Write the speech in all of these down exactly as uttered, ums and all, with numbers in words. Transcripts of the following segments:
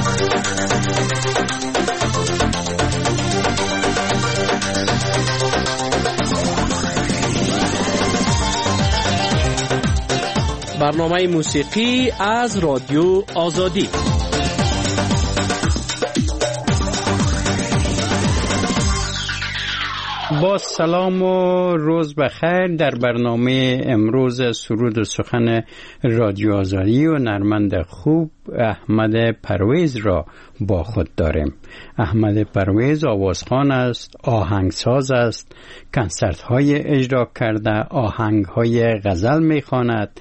برنامه موسیقی از رادیو آزادی. با سلام و روز بخیر. در برنامه امروز سرود و سخن رادیو آزادی و نرمند خوب احمد پرویز را با خود داریم. احمد پرویز آوازخوان است، آهنگساز است، کنسرت های اجرا کرده، آهنگ های غزل می خواند،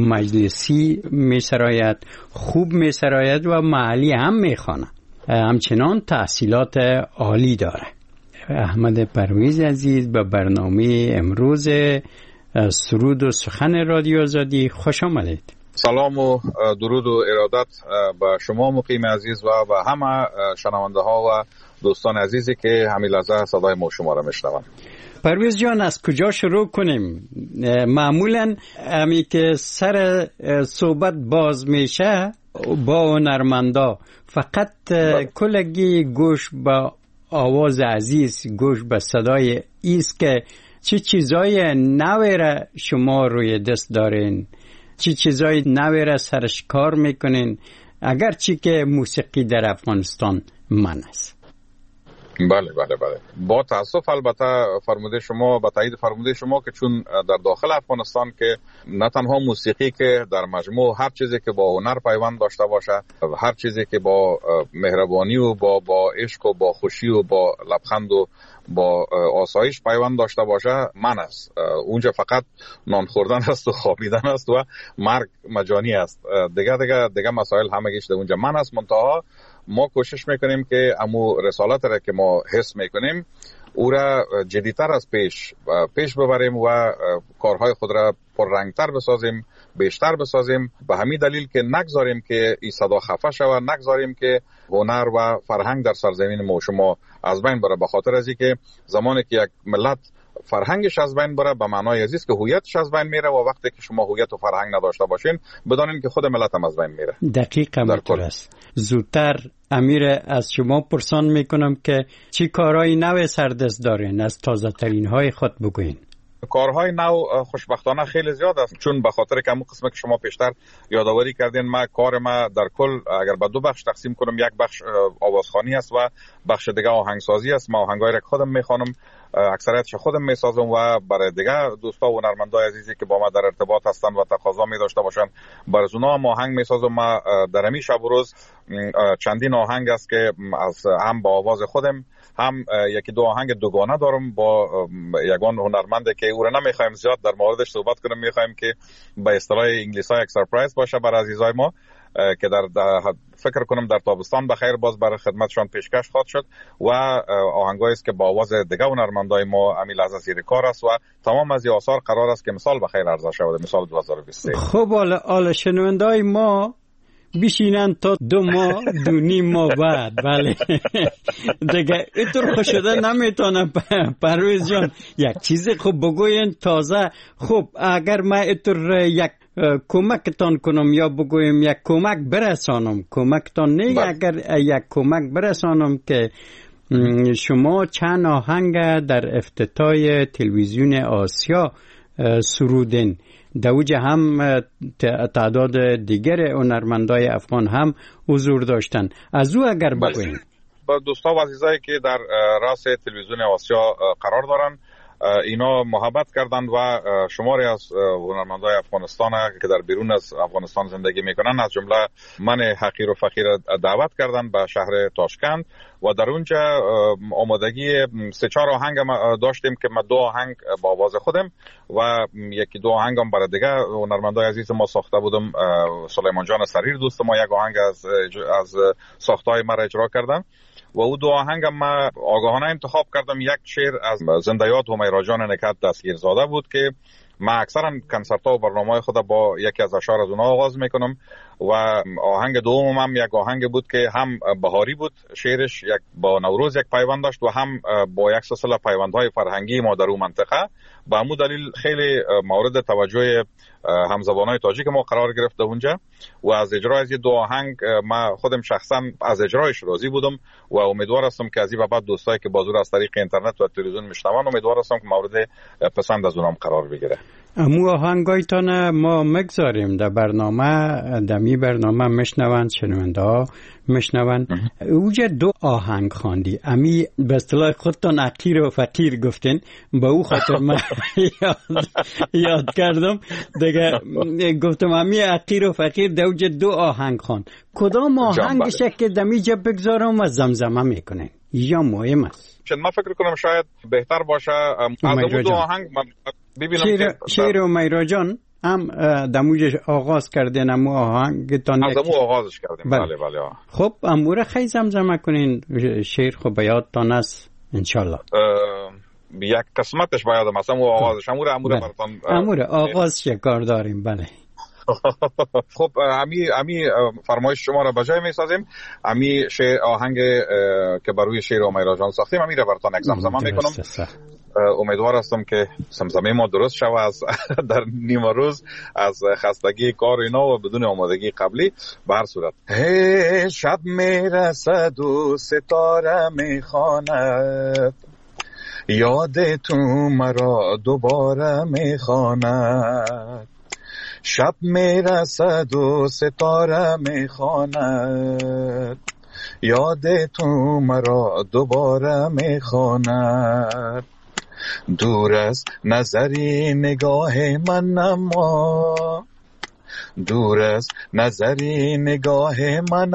مجلسی می سراید، خوب می سراید و محلی هم می خواند. همچنان تحصیلات عالی داره. احمد پرویز عزیز به برنامه امروز سرود و سخن رادیو آزادی خوش آمدید. سلام و درود و ارادت به شما مقیم عزیز و به همه شنونده ها و دوستان عزیزی که همین لحظه صدای ما شما را میشنوند. پرویز جان از کجا شروع کنیم؟ معمولا همی که سر صحبت باز میشه با هنرمندا فقط کلگی گوش با آواز عزیز، گوش به صدای ایست که چه چیزای نوی را شما روی دست دارین، چه چیزای نوی را سرش کار میکنین، اگر چی که موسیقی در افغانستان من است. بله بله بله با تاسف البته فرموده شما با تایید فرموده شما که چون در داخل افغانستان که نه تنها موسیقی که در مجموع هر چیزی که با هنر پیوند داشته باشه، هر چیزی که با مهربانی و با با عشق و با خوشی و با لبخند و با آسایش پیوند داشته باشه من است. اونجا فقط نان خوردن است و خوابیدن است و مرگ مجانی است. دیگه دیگه دیگه مسائل همگیش در اونجا من است. منتها ما کوشش میکنیم که امو رسالت را که ما حس میکنیم او را جدیتر از پیش پیش ببریم و کارهای خود را پررنگتر بسازیم، بیشتر بسازیم، به همین دلیل که نگذاریم که این صدا خفه شود، نگذاریم که هنر و فرهنگ در سرزمین ما شما از بین بره. به خاطر از اینکه زمانی که یک ملت فرهنگش از بین بره به معنای عزیز که هویتش از بین میره و وقتی که شما هویت و فرهنگ نداشته باشین بدانین که خود ملت هم از بین میره. دقیقاً همینطور است. زودتر امیر از شما پرسان میکنم که چی کارهای نو سردست دارین، از تازه ترین های خود بگوین. کارهای نو خوشبختانه خیلی زیاد است، چون به خاطر که همون قسمه که شما پیشتر یادآوری کردین ما کار ما در کل اگر به دو بخش تقسیم کنم، یک بخش آوازخوانی است و بخش دیگه آهنگسازی است. ما آهنگای را خودم میخوانم، اکثریتش خودم میسازم و برای دیگه دوستا و هنرمندای عزیزی که با ما در ارتباط هستن و تقاضا می داشته باشن برای اونا هم آهنگ میسازم. ما در همین شب و روز چندین آهنگ است که از هم با آواز خودم هم یکی دو آهنگ دوگانه دارم با یگان هنرمنده که او را نمیخوایم زیاد در موردش صحبت کنیم، میخوایم که به اصطلاح انگلیسی یک سرپرایز باشه برای عزیزای ما که در, در فکر کنم در تابستان بخیر باز برای خدمتشان پیشکش خواهد شد و آهنگایی است که با آواز دیگه هنرمندای ما امیل از زیر کار است و تمام از این آثار قرار است که مثال بخیر عرضه شود، مثال دو هزار و بیست و سه. خب حالا حالا شنوندای ما بشینن تا دو ماه دو نیم ماه بعد بله دیگه اینطور خوش شده نمیتونم. پرویز جان یک چیز خوب بگوین تازه. خب اگر ما اینطور یک کمکتان کنم یا بگویم یک کمک برسانم، کمکتان نه با. اگر یک کمک برسانم که شما چند آهنگ در افتتاح تلویزیون آسیا سرودین، دوجه هم تعداد دیگر هنرمندای افغان هم حضور داشتن، از او اگر بگوین. با دوستا و عزیزایی که در راس تلویزیون آسیا قرار دارن اینا محبت کردند و شماری از هنرمندای افغانستان که در بیرون از افغانستان زندگی میکنن از جمله من حقیر و فقیر دعوت کردند به شهر تاشکند و در اونجا آمادگی سه چهار آهنگ داشتیم که ما دو آهنگ با آواز خودم و یکی دو آهنگ هم برای دیگه هنرمندای عزیز ما ساخته بودم. سلیمان جان سریر دوست ما یک آهنگ از از ساختای ما را اجرا کردن و او دو آهنگ ما آگاهانه انتخاب کردم. یک شعر از زنده یاد همیرا جان نکت دستگیرزاده بود که من اکثرا کنسرت ها و برنامه خود با یکی از اشعار از اونها آغاز میکنم و آهنگ دوم هم یک آهنگ بود که هم بهاری بود، شعرش یک با نوروز یک پیوند داشت و هم با یک سلسله پیوندهای فرهنگی ما در اون منطقه. با همون دلیل خیلی مورد توجه همزبانای تاجیک ما قرار گرفته اونجا و از اجرای از دو آهنگ ما خودم شخصا از اجرایش راضی بودم و امیدوار هستم که از این بعد دوستایی که بازور از طریق اینترنت و تلویزیون میشنون امیدوار هستم که مورد پسند از اونم قرار بگیره. امو آهنگایتان ما مگذاریم در برنامه، دمی برنامه مشنون، شنونده ها مشنون. اوجه دو آهنگ خواندی، امی به اصطلاح خودتان عقیر و فقیر گفتین، با او خاطر من یاد, یاد کردم دیگه. گفتم امی عقیر و فقیر در اوجه دو آهنگ خواند، کدام آهنگشه که دمی جا بگذارم و زمزمه میکنین یا مهم است؟ من فکر کنم شاید بهتر باشه از اون دو آهنگ ببینم شیر, شیر و میرا جان هم دموجش آغاز کردین، امو آهنگتان از امو آغازش کردیم. بله بله. خب اموره خیلی زمزمه کنین، شیر خب بیادتان است انشالله. یک قسمتش بیادم است، امو آغازش اموره اموره براتان اموره آغاز شکار داریم. بله خب امی امی فرمایش شما را بجای میسازیم. امی شعر آهنگ که بروی شیر و میرا جان ساختیم امی را براتان یک زمزمه میکنم. امیدوار هستم که زمزمه ما درست شود از در نیمه روز از خستگی کار اینا و بدون آمادگی قبلی. به هر صورت هی شب میرسد و ستاره میخواند، یاد تو مرا دوباره میخواند. شب میرسد و ستاره میخواند، یاد تو مرا دوباره میخواند. دور از نظری نگاه من اما، دور از نظری نگاه من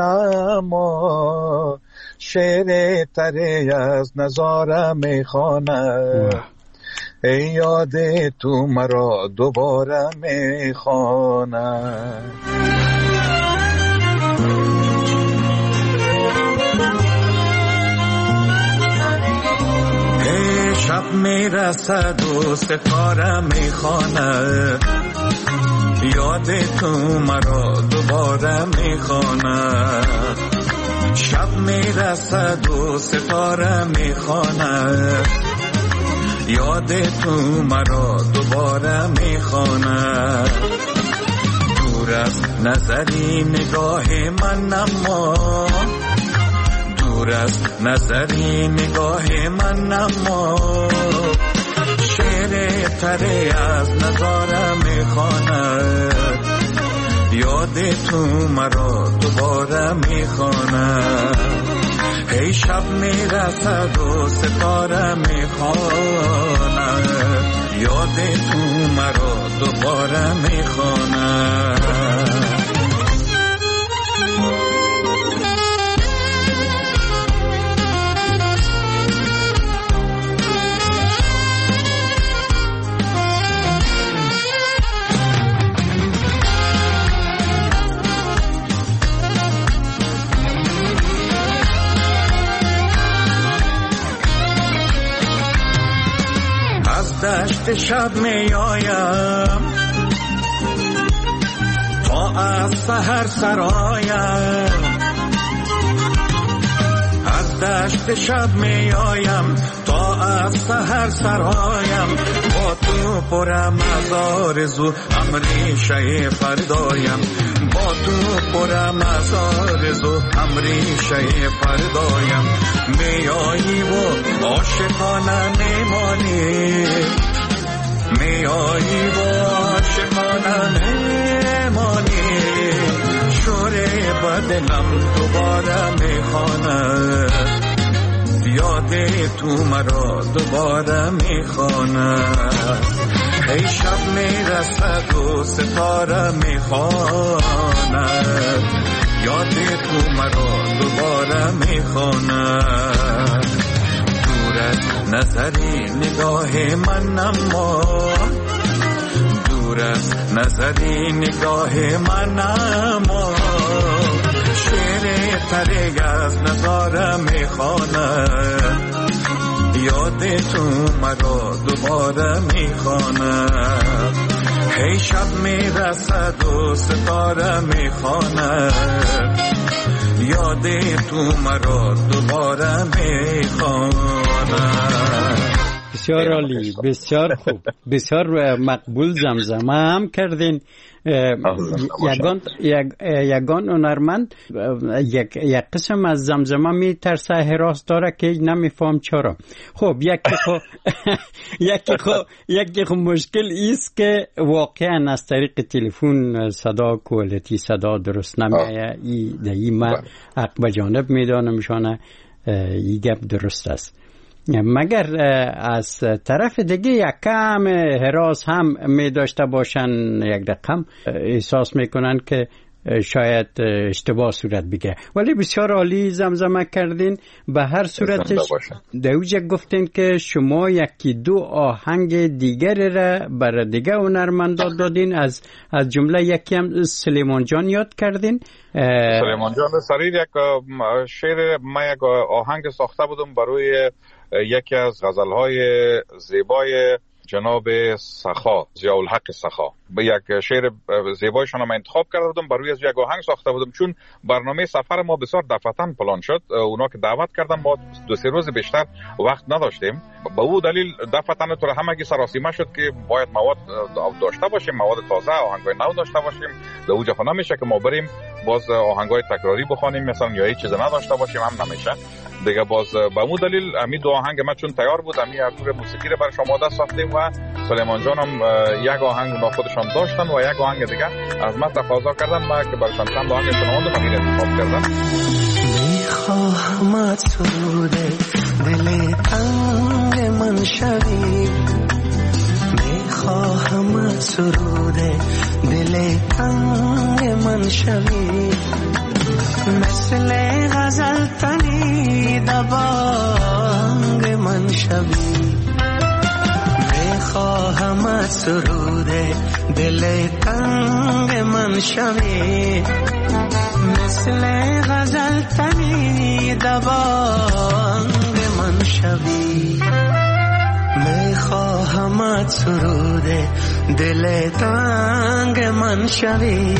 اما، شعر تری از نظاره میخواند. ای یاد تو مرا دوباره میخواند. ای شب میرسد و ستاره میخواند، یاد تو مرا دوباره میخواند. شب میرسد و ستاره میخواند، یاد تو مرا دوباره میخواند. دور از نظری نگاه من اما، دور از نظری نگاه من اما، شعر تری از نظاره میخواند. یاد تو مرا دوباره میخواند. هی شب میرسد و ستاره میخواند، یاد تو مرا دوباره میخواند. دشت شب می آیم تا از سحر سرایم، از دشت شب می آیم تا از سحر سرایم. با تو پرم از آرزو امریشه فردایم، با تو پرم از آرزو امریشه فردایم. می آیی و عاشقانه میمانی، می آیی و عاشقانه میمانی. شوره بدلم دوباره میخواند، یاد تو مرا دوباره میخواند. هی شب میرسد و ستاره میخواند، یاد تو مرا دوباره میخواند. دور از نظری نگاه من اما، دور از نظری نگاه من اما، شعر تری از نظاره میخواند. یاد تو مرا دوباره میخواند. هی شب میرسد و ستاره میخواند یاد تو مرا دوباره میخواند. بسیار عالی، بسیار خوب، بسیار مقبول. زمزمه هم کردین. یگان یگان هنرمند یک یک قسم از زمزمه می ترسه حراس داره که نمیفهم چرا. خب یکی خو یکی خو یکی خو مشکل ایست که واقعا از طریق تلفن صدا کوالیتی صدا درست نمیاد. ای دایی من حق به جانب میدانم شانه ای گپ درست است، مگر از طرف دیگه یک کم هراس هم می داشته باشن، یک رقم احساس میکنن که شاید اشتباه صورت بگیره. ولی بسیار عالی زمزمه کردین. به هر صورتش دوجه گفتین که شما یکی دو آهنگ دیگر را برای دیگه هنرمندان دادین، از از جمله یکی هم سلیمان جان یاد کردین. سلیمان جان سریر یک شعر، من یک آهنگ ساخته بودم برای یکی از غزلهای زیبای جناب سخا، ضیاءالحق سخا. به یک شعر زیبایشان من انتخاب کرده بودم، برای از یک آهنگ ساخته بودم. چون برنامه سفر ما بسیار دفعتاً پلان شد، اونا که دعوت کردن ما دو سه روز بیشتر وقت نداشتیم. به او دلیل دفعتاً تو همگی سراسیمه شد که باید مواد داشته باشیم، مواد تازه، آهنگای نو داشته باشیم. به او جفا نمیشه که ما بریم باز آهنگای تکراری بخونیم مثلا یا هیچ چیز نداشته باشیم، هم نمیشه دیگه. باز به اون دلیل امی دو آهنگ ما چون تیار بود، امی ارتور موسیقی رو برای شما دست ساختیم و سلیمان جان هم یک آهنگ با خودشان داشتن و یک آهنگ دیگه از ما تقاضا کردن ما که برایشان چند آهنگ شنوند و میره انتخاب کردن. میخواهم سرود دل تنگ من شوی، میخواهم سرود دل تنگ من شوی، مثل غزل تنی دبانگ من شوی، میخواهم سرود دل تنگ من شوی، مثل غزل تنی دبانگ من شوی، میخواهم سرود دل تنگ من شوی.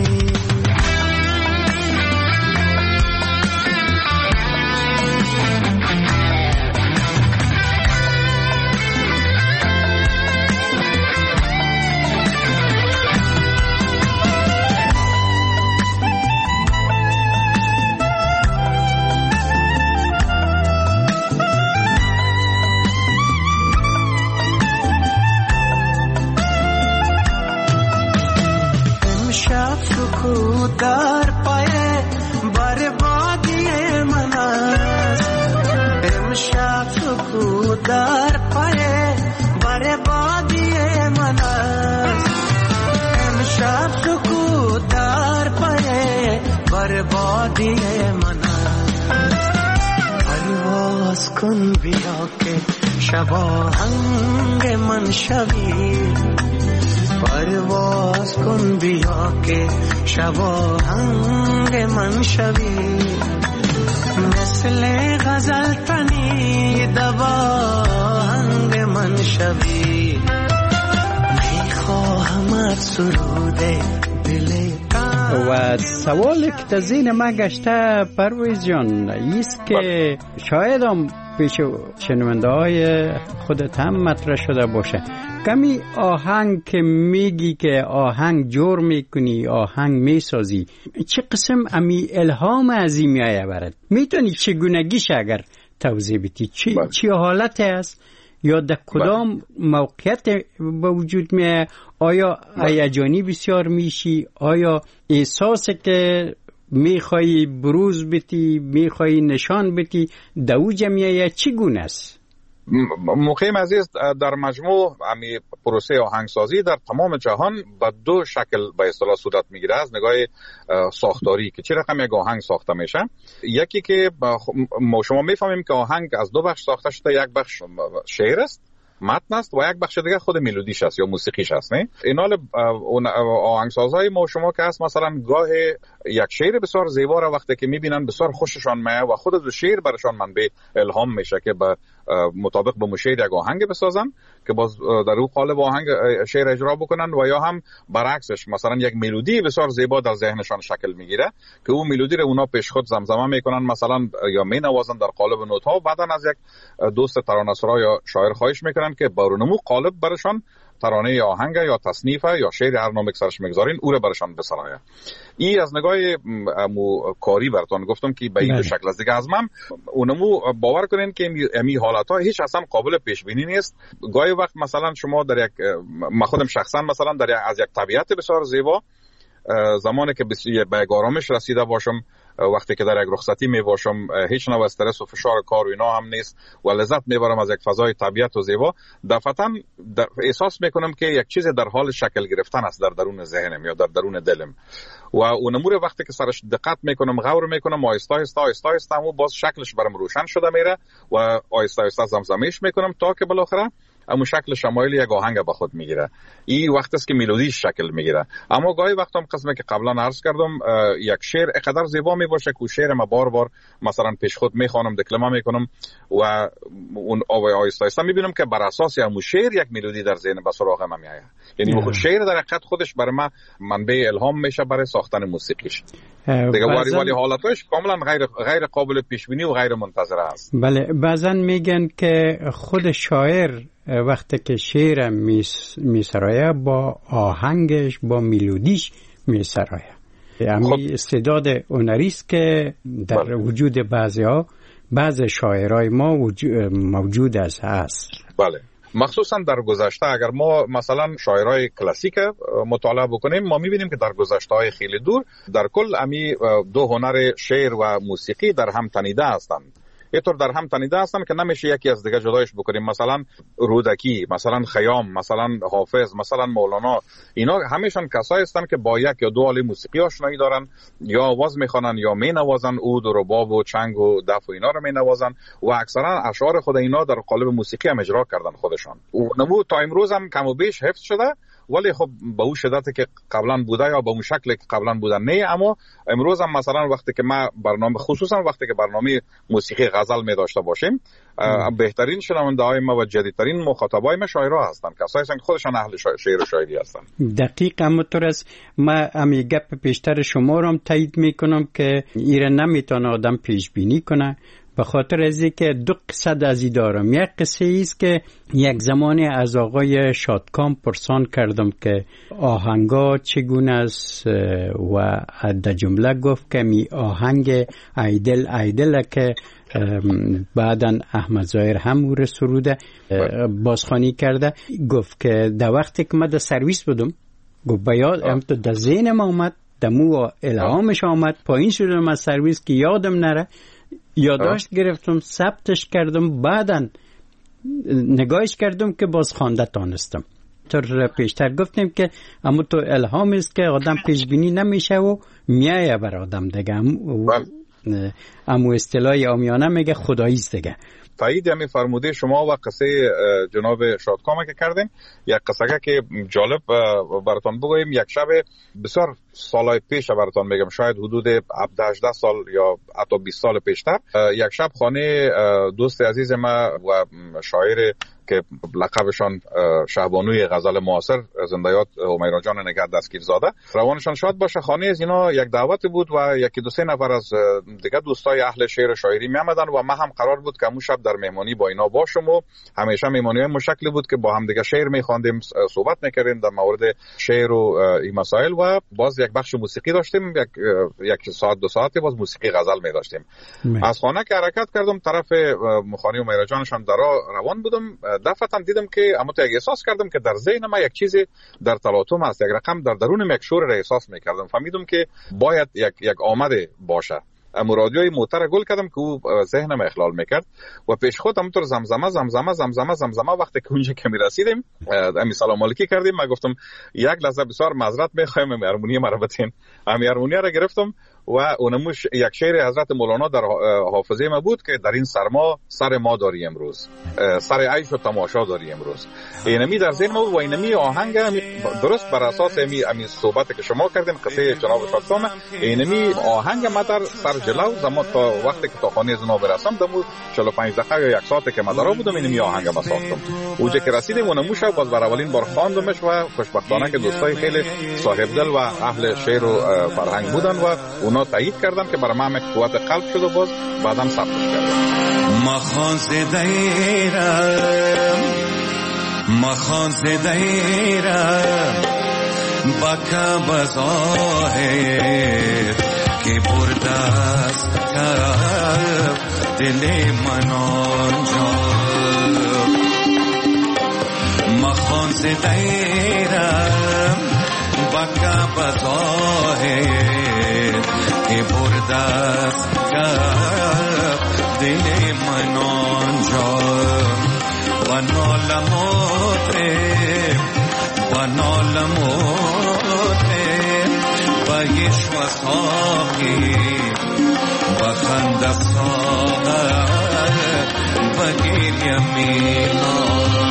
در پای بربادی من است، امشب سکوت در پای بربادی من است، امشب سکوت در پای بربادی من است. پرواز کن بیا که شب آهنگ من شوی، پرواز کن بیا که شب آهنگ من شوی، مثل غزل تنی دبانگ من شوی، میخواهم سرود دل. و سوال که در ذهن ما گشته پرویز جان ایست که شاید هم پیش شنونده های خودت هم مطرح شده باشه، کمی آهنگ که میگی که آهنگ جور میکنی، آهنگ میسازی، چه قسم امی الهام از این میایه برد؟ میتونی چگونگیش اگر توضیح بدی؟ چی, چی حالت است یا در کدام موقعیت به وجود میایه؟ آیا هیجانی بسیار میشی؟ آیا احساس که میخوایی بروز بتی، میخوایی نشان بتی، دو جمعیه چگونه است؟ مقیم عزیز، در مجموع امی پروسه آهنگسازی در تمام جهان به دو شکل به اصطلاح صورت میگیره از نگاه ساختاری که چه رقم یک آهنگ ساخته میشه. یکی که ما شما میفهمیم که آهنگ از دو بخش ساخته شده، یک بخش شعر است، متن است و یک بخش دیگه خود ملودیش است یا موسیقیش است. نه این حال آهنگسازهای ما شما که هست مثلا گاه یک شعر بسیار زیبا را وقتی که میبینن بسیار خوششان میاد و خود از شعر برشان منبع الهام میشه که به مطابق به مشیر یک آهنگ بسازن که باز در اون قالب آهنگ شعر اجرا بکنن، و یا هم برعکسش مثلا یک ملودی بسیار زیبا در ذهنشان شکل میگیره که اون ملودی رو اونا پیش خود زمزمه میکنن مثلا یا مینوازن در قالب نوت ها، و بعداً از یک دوست ترانه‌سرا یا شاعر خواهش میکنن که با رونمو قالب برشان ترانه یا آهنگ یا تصنیف یا شعر هر نامی که سرش میگذارین او رو برشان بسرایه. این از نگاه مو کاری براتون گفتم که به این دو شکل است. دیگه از من اونمو باور کنین که امی حالت ها هیچ اصلا قابل پیش بینی نیست. گاهی وقت مثلا شما در یک، من خودم شخصا مثلا در یک از یک طبیعت بسیار زیبا زمانی که به آرامش رسیده باشم، وقتی که در یک رخصتی می باشم، هیچ نوع استرس و فشار کار و اینا هم نیست و لذت میبرم از یک فضای طبیعت و زیبا، دفعتاً احساس میکنم که یک چیز در حال شکل گرفتن است در درون ذهنم یا در درون دلم، و اون امور وقتی که سرش دقت میکنم، غور میکنم، آهسته آهسته آهسته آهسته و باز شکلش برام روشن شده میره و آهسته آهسته زمزمه‌اش میکنم تا که بالاخره اما شکل شمایل یک آهنگ به خود میگیره. این وقت است که ملودیش شکل میگیره. اما گاهی وقتا هم قسمه که قبلا عرض کردم، یک شعر اینقدر زیبا میباشه که شعر ما بار بار مثلا پیش خود میخوانم، دکلمه میکنم و اون آهسته آهسته میبینم که بر اساس همون شعر یک ملودی در ذهن به سراغ من میاد. یعنی خود شعر در حقیقت خودش برای من منبع الهام میشه برای ساختن موسیقیش. دیگه ولی ولی حالتش کاملا غیر غیر قابل پیش بینی و غیر منتظره است. بله، بعضن میگن که خود شاعر وقتی که شعر میسرایه با آهنگش با ملودیش میسرایه. امی استعداد هنری است که در بله. وجود بعضی ها بعض شاعرای ما موجود است هست. بله، مخصوصا در گذشته اگر ما مثلا شاعرای کلاسیک مطالعه بکنیم، ما میبینیم که در گذشته‌های خیلی دور در کل امی دو هنر شعر و موسیقی در هم تنیده هستند. اینطور در هم تنیده هستن که نمیشه یکی از دیگه جدایش بکنیم. مثلا رودکی، مثلا خیام، مثلا حافظ، مثلا مولانا، اینا همیشون کسایی هستن که با یک یا دو آله موسیقی آشنایی دارن، یا آواز میخوانن یا مینوازن، عود و رباب و چنگ و دف و اینا رو مینوازن و اکثرا اشعار خود اینا در قالب موسیقی هم اجرا کردن خودشان. و نمو تا امروز هم کم و بیش حفظ شده، ولی خب به اون شدتی که قبلا بوده یا به اون شکلی که قبلا بوده نه. اما امروز هم مثلا وقتی که ما برنامه، خصوصا وقتی که برنامه موسیقی غزل می داشته باشیم، بهترین شنونده های ما و جدیدترین مخاطبای ما شاعرها هستن، کسایی هستن که خودشان اهل شعر و شاعری هستن. دقیق همونطور است. ما امی گپ پیشتر شما رو هم تایید میکنم که ایره نمیتونه آدم پیش بینی کنه، به خاطر از اینکه دو قصه از این دارم. یک قصه ایست که یک زمانی از آقای شادکام پرسان کردم که آهنگا چگونه است و در جمله گفت که می آهنگ ایدل ایدل که بعدن احمد ظاهر هم او سروده بازخوانی کرده. گفت که در وقتی که ما در سرویس بودم، گفت بیاد هم تو در ذهنم آمد، دمو الهامش آمد، پایین شدم از سرویس که یادم نره، یادداشت گرفتم، ثبتش کردم، بعدن نگاهش کردم که باز خوانده تانستم. طور پیشتر گفتیم که اما تو الهام است که آدم پیش بینی نمیشه و میایه بر آدم دیگه. اما اصطلاح عامیانه میگه خدایی است دیگه. تایید همی فرموده شما و قصه جناب شادکام که کردیم. یک قصه که جالب براتون بگویم. یک شب بسیار سالهای پیش براتون میگم، شاید حدود هفده هجده سال یا حتی بیست سال پیشتر، یک شب خانه دوست عزیز ما و شاعر که لقبشان شهبانوی غزل معاصر زنده‌یاد همیرا جان نگهت دستگیرزاده، روانشان شاد باشه، خانه از اینا یک دعوت بود و یکی دو سه نفر از دیگه دوستای اهل شعر و شاعری می آمدن و ما هم قرار بود که همون شب در مهمانی با اینا باشم و همیشه مهمانی‌های مشکلی بود که با هم دیگه شعر می‌خواندیم، صحبت می‌کردیم در مورد شعر و این مسائل و باز یک بخش موسیقی داشتیم، یک یک ساعت دو ساعتی باز موسیقی غزل می داشتیم. از خانه که حرکت کردم طرف خانه همیرا جانشان در روان بودم، دفعتاً دیدم که اما تو احساس کردم که در ذهن ما یک چیزی در تلاطم است، یک رقم در درون یک شور را احساس می‌کردم. فهمیدم که باید یک یک آمده باشه. اما رادیوی موتر گل کردم که او ذهنم اخلال میکرد و پیش خود همونطور زمزمه زمزمه زمزمه زمزمه وقتی که اونجا که میرسیدیم امی سلام علیکی کردیم. من گفتم یک لحظه بسیار معذرت میخوایم، امی هارمونی ما رو بتین. امی هارمونی رو گرفتم و اونموش یک شعر حضرت مولانا در حافظه ما بود که در این سرما سر ما داری امروز، سر عیش و تماشا داری امروز. اینمی در ذهن ما بود و اینمی آهنگ درست بر اساس امی امی صحبت که شما کردیم قصه جناب شادسام، اینمی آهنگ ما در سر جلو زمان تا وقتی که تا خانه زنا برسم دمو چهل و پنج دقیقه یا یک ساعت که مدارا بودم اینمی آهنگ ما ساختم. اونجا که رسیدیم اونموش باز بر اولین بار خواندمش و خوشبختانه که دوستای خیلی صاحب دل و اهل شعر و فرهنگ بودن و اونا تایید کردن که برای من قوت قلب شد و باز بعدم ثبتش کردن. مخان زدیرم مخان زدیرم بکا بظاهر که بردست کرد دل من آنجا. مخان زدیرم بکا بظاهر که بردست کرد دل من آنجا. و نالموته و نالموته و یشو ساقی و خنده ساغر و گریه میلان.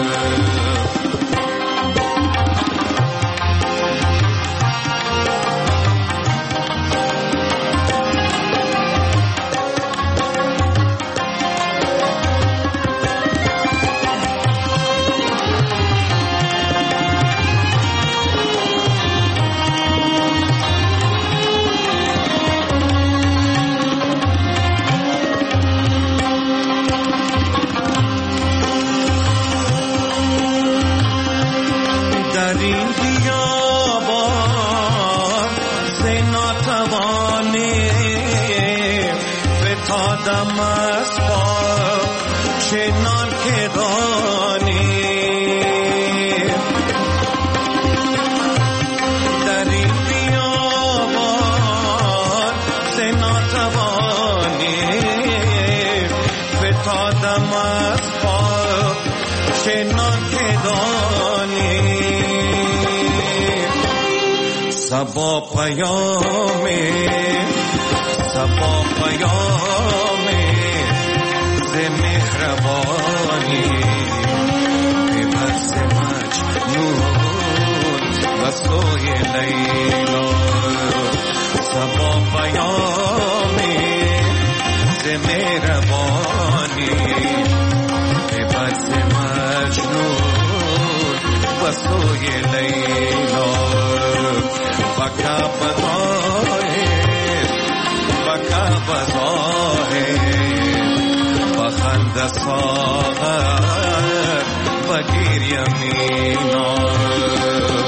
سبا پیامه سبا پیامه ز مهربانی به بس مجنون و سوی لیلا. سبا پیامه ز مهربانی به بس مجنون و سوی لیلا. بکا بظاهر بکا بظاهر و خنده ساغر و گریه میلان.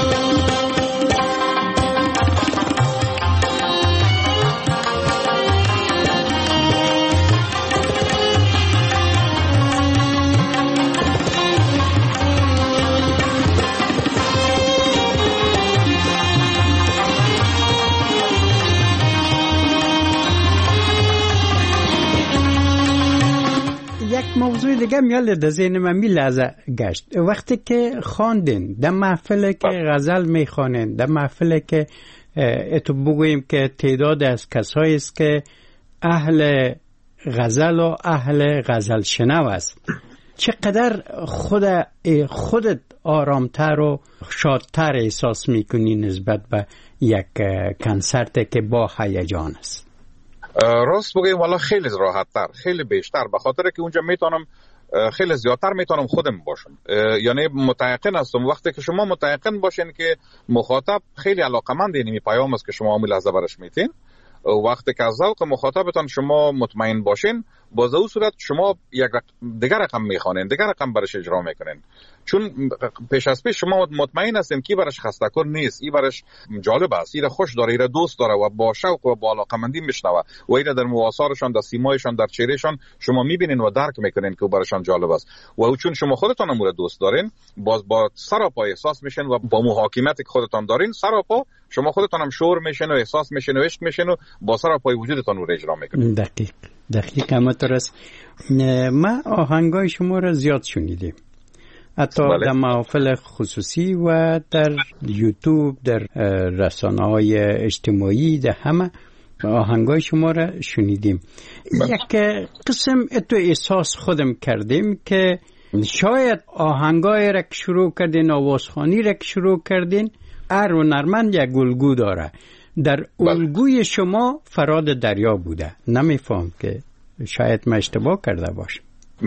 موضوع دیگه میاد در ذهن من می لحظه گشت. وقتی که خواندین در محفل که غزل میخوانین، در محفل که اتو بگوییم که تعداد از کسایی است که اهل غزل و اهل غزل شنو است، چقدر خود خودت آرامتر و شادتر احساس میکنی نسبت به یک کنسرت که با هیجان است؟ راست بگیم والا خیلی راحت تر، خیلی بیشتر، به خاطر که اونجا میتونم خیلی زیادتر میتونم خودم باشم. یعنی متيقن هستم وقتی که شما متيقن باشین که مخاطب خیلی علاقمند این پیام است که شما همین لحظه برش میتین، وقتی که از ذوق مخاطبتان شما مطمئن باشین، باز او صورت شما یک دیگر رقم میخوانین، دیگر رقم برش اجرا میکنین، چون پیش از پیش شما مطمئن هستین که برش خسته‌کار نیست، این برش جالب است، این خوش داره، این دوست داره و با شوق و با علاقمندی میشنوه و این در مواصلشان، در سیمایشان، در چهرهشان شما میبینین و درک میکنین که برشان جالب است و او چون شما خودتان امور دوست دارین، باز با سراپا احساس میشین و با محاکمیتی که خودتان دارین سراپا شما خودتان هم شور میشین و احساس میشین و عشق میشین و با سراپای وجودتان رو اجرا میکنین. دقیق دقیق همینطور است. ما آهنگای شما را زیاد شنیدیم، حتی بله. در محافل خصوصی و در یوتیوب، در رسانه‌های اجتماعی، در همه آهنگای شما را شنیدیم. یک قسم اتو احساس خودم کردیم که شاید آهنگای را که شروع کردین، آوازخوانی را که شروع کردین، ار و نرمند یک الگو داره. در الگوی شما فراد دریا بوده. نمیفهم که شاید من اشتباه کرده باشم.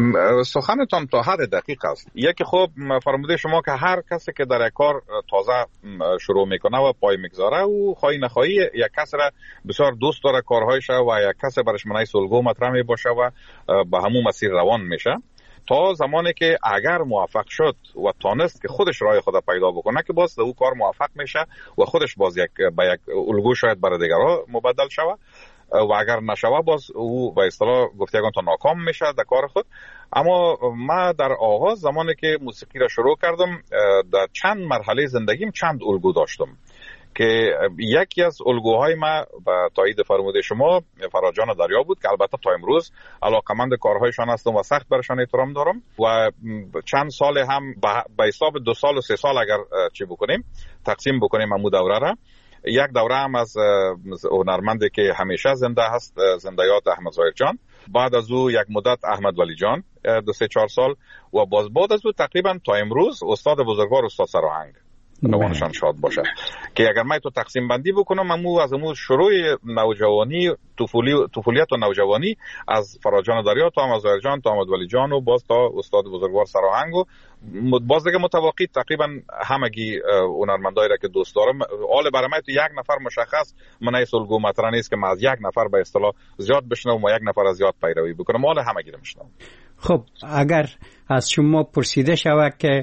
سخنتان تا حد دقیق است. یکی خب فرموده شما که هر کسی که در یک کار تازه شروع میکنه و پای میگذاره و خواهی نخواهی یک کسی را بسیار دوست داره کارهایش و یک کسی برش منای سلگو مطرح می باشه و به همون مسیر روان میشه تا زمانی که اگر موفق شد و تانست که خودش راه خود پیدا بکنه که باز او کار موفق میشه و خودش باز یک به یک الگو شاید برای دیگرها مبدل شوه و اگر نشوه باز او به اصطلاح گفتگان تا ناکام میشه در کار خود. اما ما در آغاز زمانی که موسیقی را شروع کردم در چند مرحله زندگیم چند الگو داشتم که یکی از الگوهای ما به تایید فرموده شما فراد دریا بود که البته تا امروز علاقمند کارهایشان هستم و سخت برشان احترام دارم و چند سال هم به حساب دو سال و سه سال اگر چی بکنیم تقسیم بکنیم امو دوره را، یک دوره هم از هنرمندی که همیشه زنده هست زندیات احمد ظاهر جان، بعد از او یک مدت احمد ولی جان دو سه چهار سال و باز بعد از او تقریبا تا امروز استاد بزرگوار استاد سراهنگ نوانشان شاد باشه که اگر من تو تقسیم بندی بکنم امو از امو شروع نوجوانی طفولی طفولیت و نوجوانی از فراد دریا تا احمد ظاهر جان تا احمد ولی جان و باز تا استاد بزرگوار سراهنگ و باز دیگه متوقی تقریبا همگی هنرمندایی را که دوست دارم. حال برای من تو یک نفر مشخص منای سلگو مطرح نیست که من از یک نفر به اصطلاح زیاد بشنوم و یک نفر از زیاد پیروی بکنم، حال همگی رو میشنوم. خب اگر از شما پرسیده شود که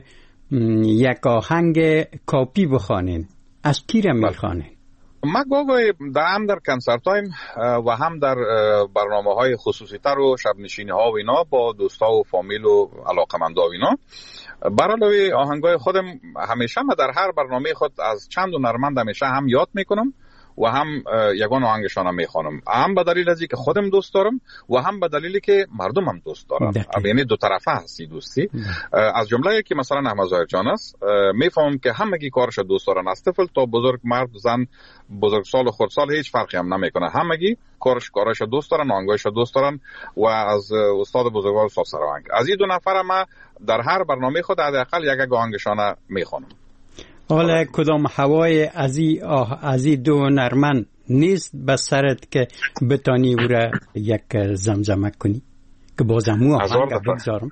یک آهنگ کاپی بخوانین، از کی را میخوانین؟ ما گاهی در هم در کنسرت تایم و هم در برنامه های خصوصی تر و شب نشینی ها و اینا با دوستا و فامیل و علاقمندا و اینا برای آهنگای خودم همیشه ما در هر برنامه خود از چند هنرمند همیشه هم یاد میکنم و هم یگان آهنگشان هم میخوانم، هم به دلیل ازی که خودم دوست دارم و هم به دلیلی که مردم هم دوست دارن، یعنی دو طرفه هستی دوستی. از جمله که مثلا احمد ظاهر جان است میفهمم که همگی کارش دوست دارن، از طفل تا بزرگ، مرد زن، بزرگسال و خردسال هیچ فرقی هم نمیکنه، همگی کارش کارش دوست دارن، آهنگایش دوست دارن و از استاد بزرگوار استاد سراهنگ از این دو نفر ما در هر برنامه خود حداقل یک آهنگشان میخوانم. حالا کدام هوای ازی آه ازی دو هنرمند نیست به سرت که بتانی او را یک زمزمه کنی که بازم او آهنگ بگذارم؟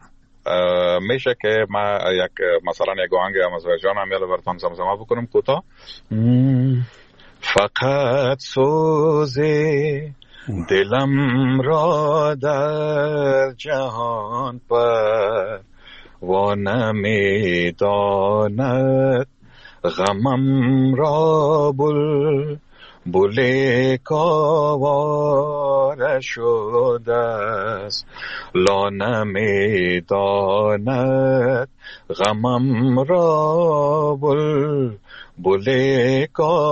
میشه که ما یک مثلا یک آهنگ احمد ظاهر جان هم یالا براتون زمزمه بکنم کوتاه. فقط سوز دلم را در جهان پر و نمیداند غمم را بل بل کاوار شده است، لا نمیداند غمم را بل بل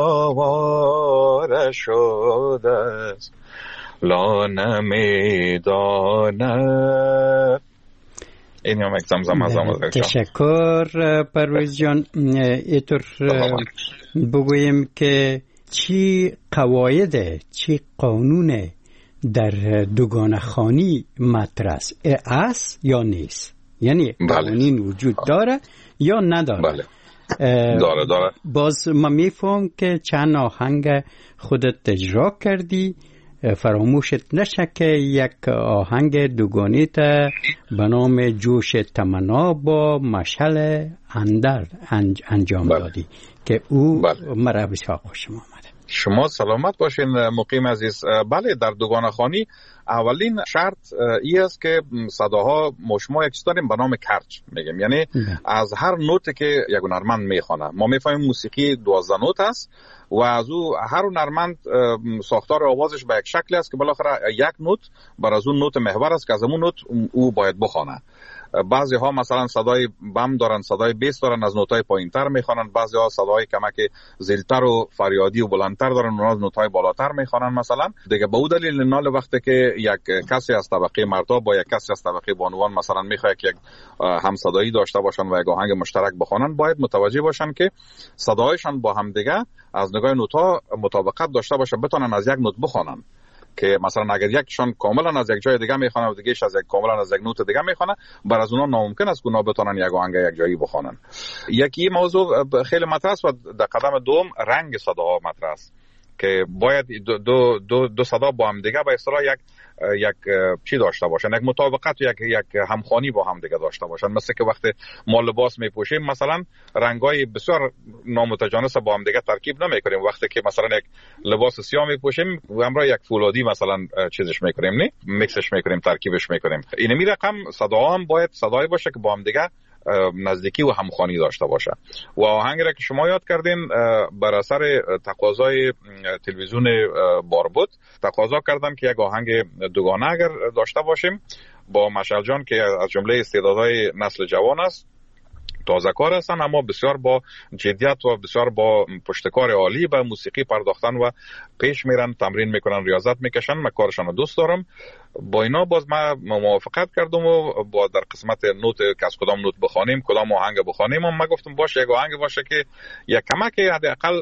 کاوار شده است، لا نمیداند. این هم یک زمزم از آمد. تشکر پرویز جان. اینطور بگویم که چی قواعد چی قانون در دوگانه خوانی مطرح است یا نیست؟ یعنی قوانین وجود داره یا نداره؟ بله داره داره. باز ما میفهم که چند آهنگ خودت اجرا کردی، فراموشت نشه که یک آهنگ دوگانه تا به نام جوش تمنا با مشعل اندر انج انجام بله. دادی که او بله. مرا بسیار خوشم آمده. شما سلامت باشین مقیم عزیز. بله در دوگانه خوانی اولین شرط ای است که صداها مشما یک چیز داریم به نام کرج میگیم، یعنی بله. از هر نوتی که یک هنرمند میخونه ما میفهمیم موسیقی دوازده نوت است و از او هر هنرمند ساختار آوازش به یک شکلی است که بالاخره یک نوت بر از اون نوت محور است که از اون نوت او باید بخونه. بعضی ها مثلا صدای بم دارن، صدای بیس دارن، از نوتای پایینتر میخوانن. بعضی ها صدای کمک زیلتر و فریادی و بلندتر دارن، اونها از نوتای بالاتر میخوانن مثلا. دیگه به اون دلیل نال وقتی که یک کسی از طبقه مردا با یک کسی از طبقه بانوان مثلا میخواد که یک هم صدایی داشته باشن و یک آهنگ مشترک بخوانن، باید متوجه باشن که صدایشان با هم دیگه از نگاه نوتا مطابقت داشته باشه، بتونن از یک نوت بخوانن. که مثلا اگر یکشان کاملا از یک جای دیگه میخوانه و دیگهش از یک کاملا از یک نوت دیگه میخوانه، بر از اونها ناممکن است که اونها بتونن یک آهنگ یک جایی بخوانن. یکی موضوع خیلی مطرح است و در قدم دوم رنگ صداها مطرح است که باید دو دو دو, دو صدا با هم دیگه به اصطلاح یک یک چی داشته باشن، یک مطابقت و یک یک همخوانی با هم دیگه داشته باشن. مثل که وقتی ما لباس میپوشیم مثلا رنگای بسیار نامتجانس با هم دیگه ترکیب نمیکنیم. وقتی که مثلا یک لباس سیاه میپوشیم همراه یک فولادی مثلا چیزش میکنیم، نه میکسش میکنیم، ترکیبش میکنیم. این می رقم صدا هم باید صدایی باشه که با هم دیگه نزدیکی و همخوانی داشته باشه. و آهنگی را که شما یاد کردین بر اثر تقاضای تلویزیون باربود تقاضا کردم که یک آهنگ دوگانه اگر داشته باشیم با مشعل جان که از جمله استعدادهای نسل جوان است، تازه کار هستن اما بسیار با جدیت و بسیار با پشتکار عالی به موسیقی پرداختن و پیش میرن، تمرین میکنن، ریاضت میکشن. من کارشان رو دوست دارم. با اینا باز من موافقت کردم و با در قسمت نوت که از کدام نوت بخوانیم، کدام آهنگ بخوانیم، من گفتم باشه یک آهنگ باشه که یک کمک حداقل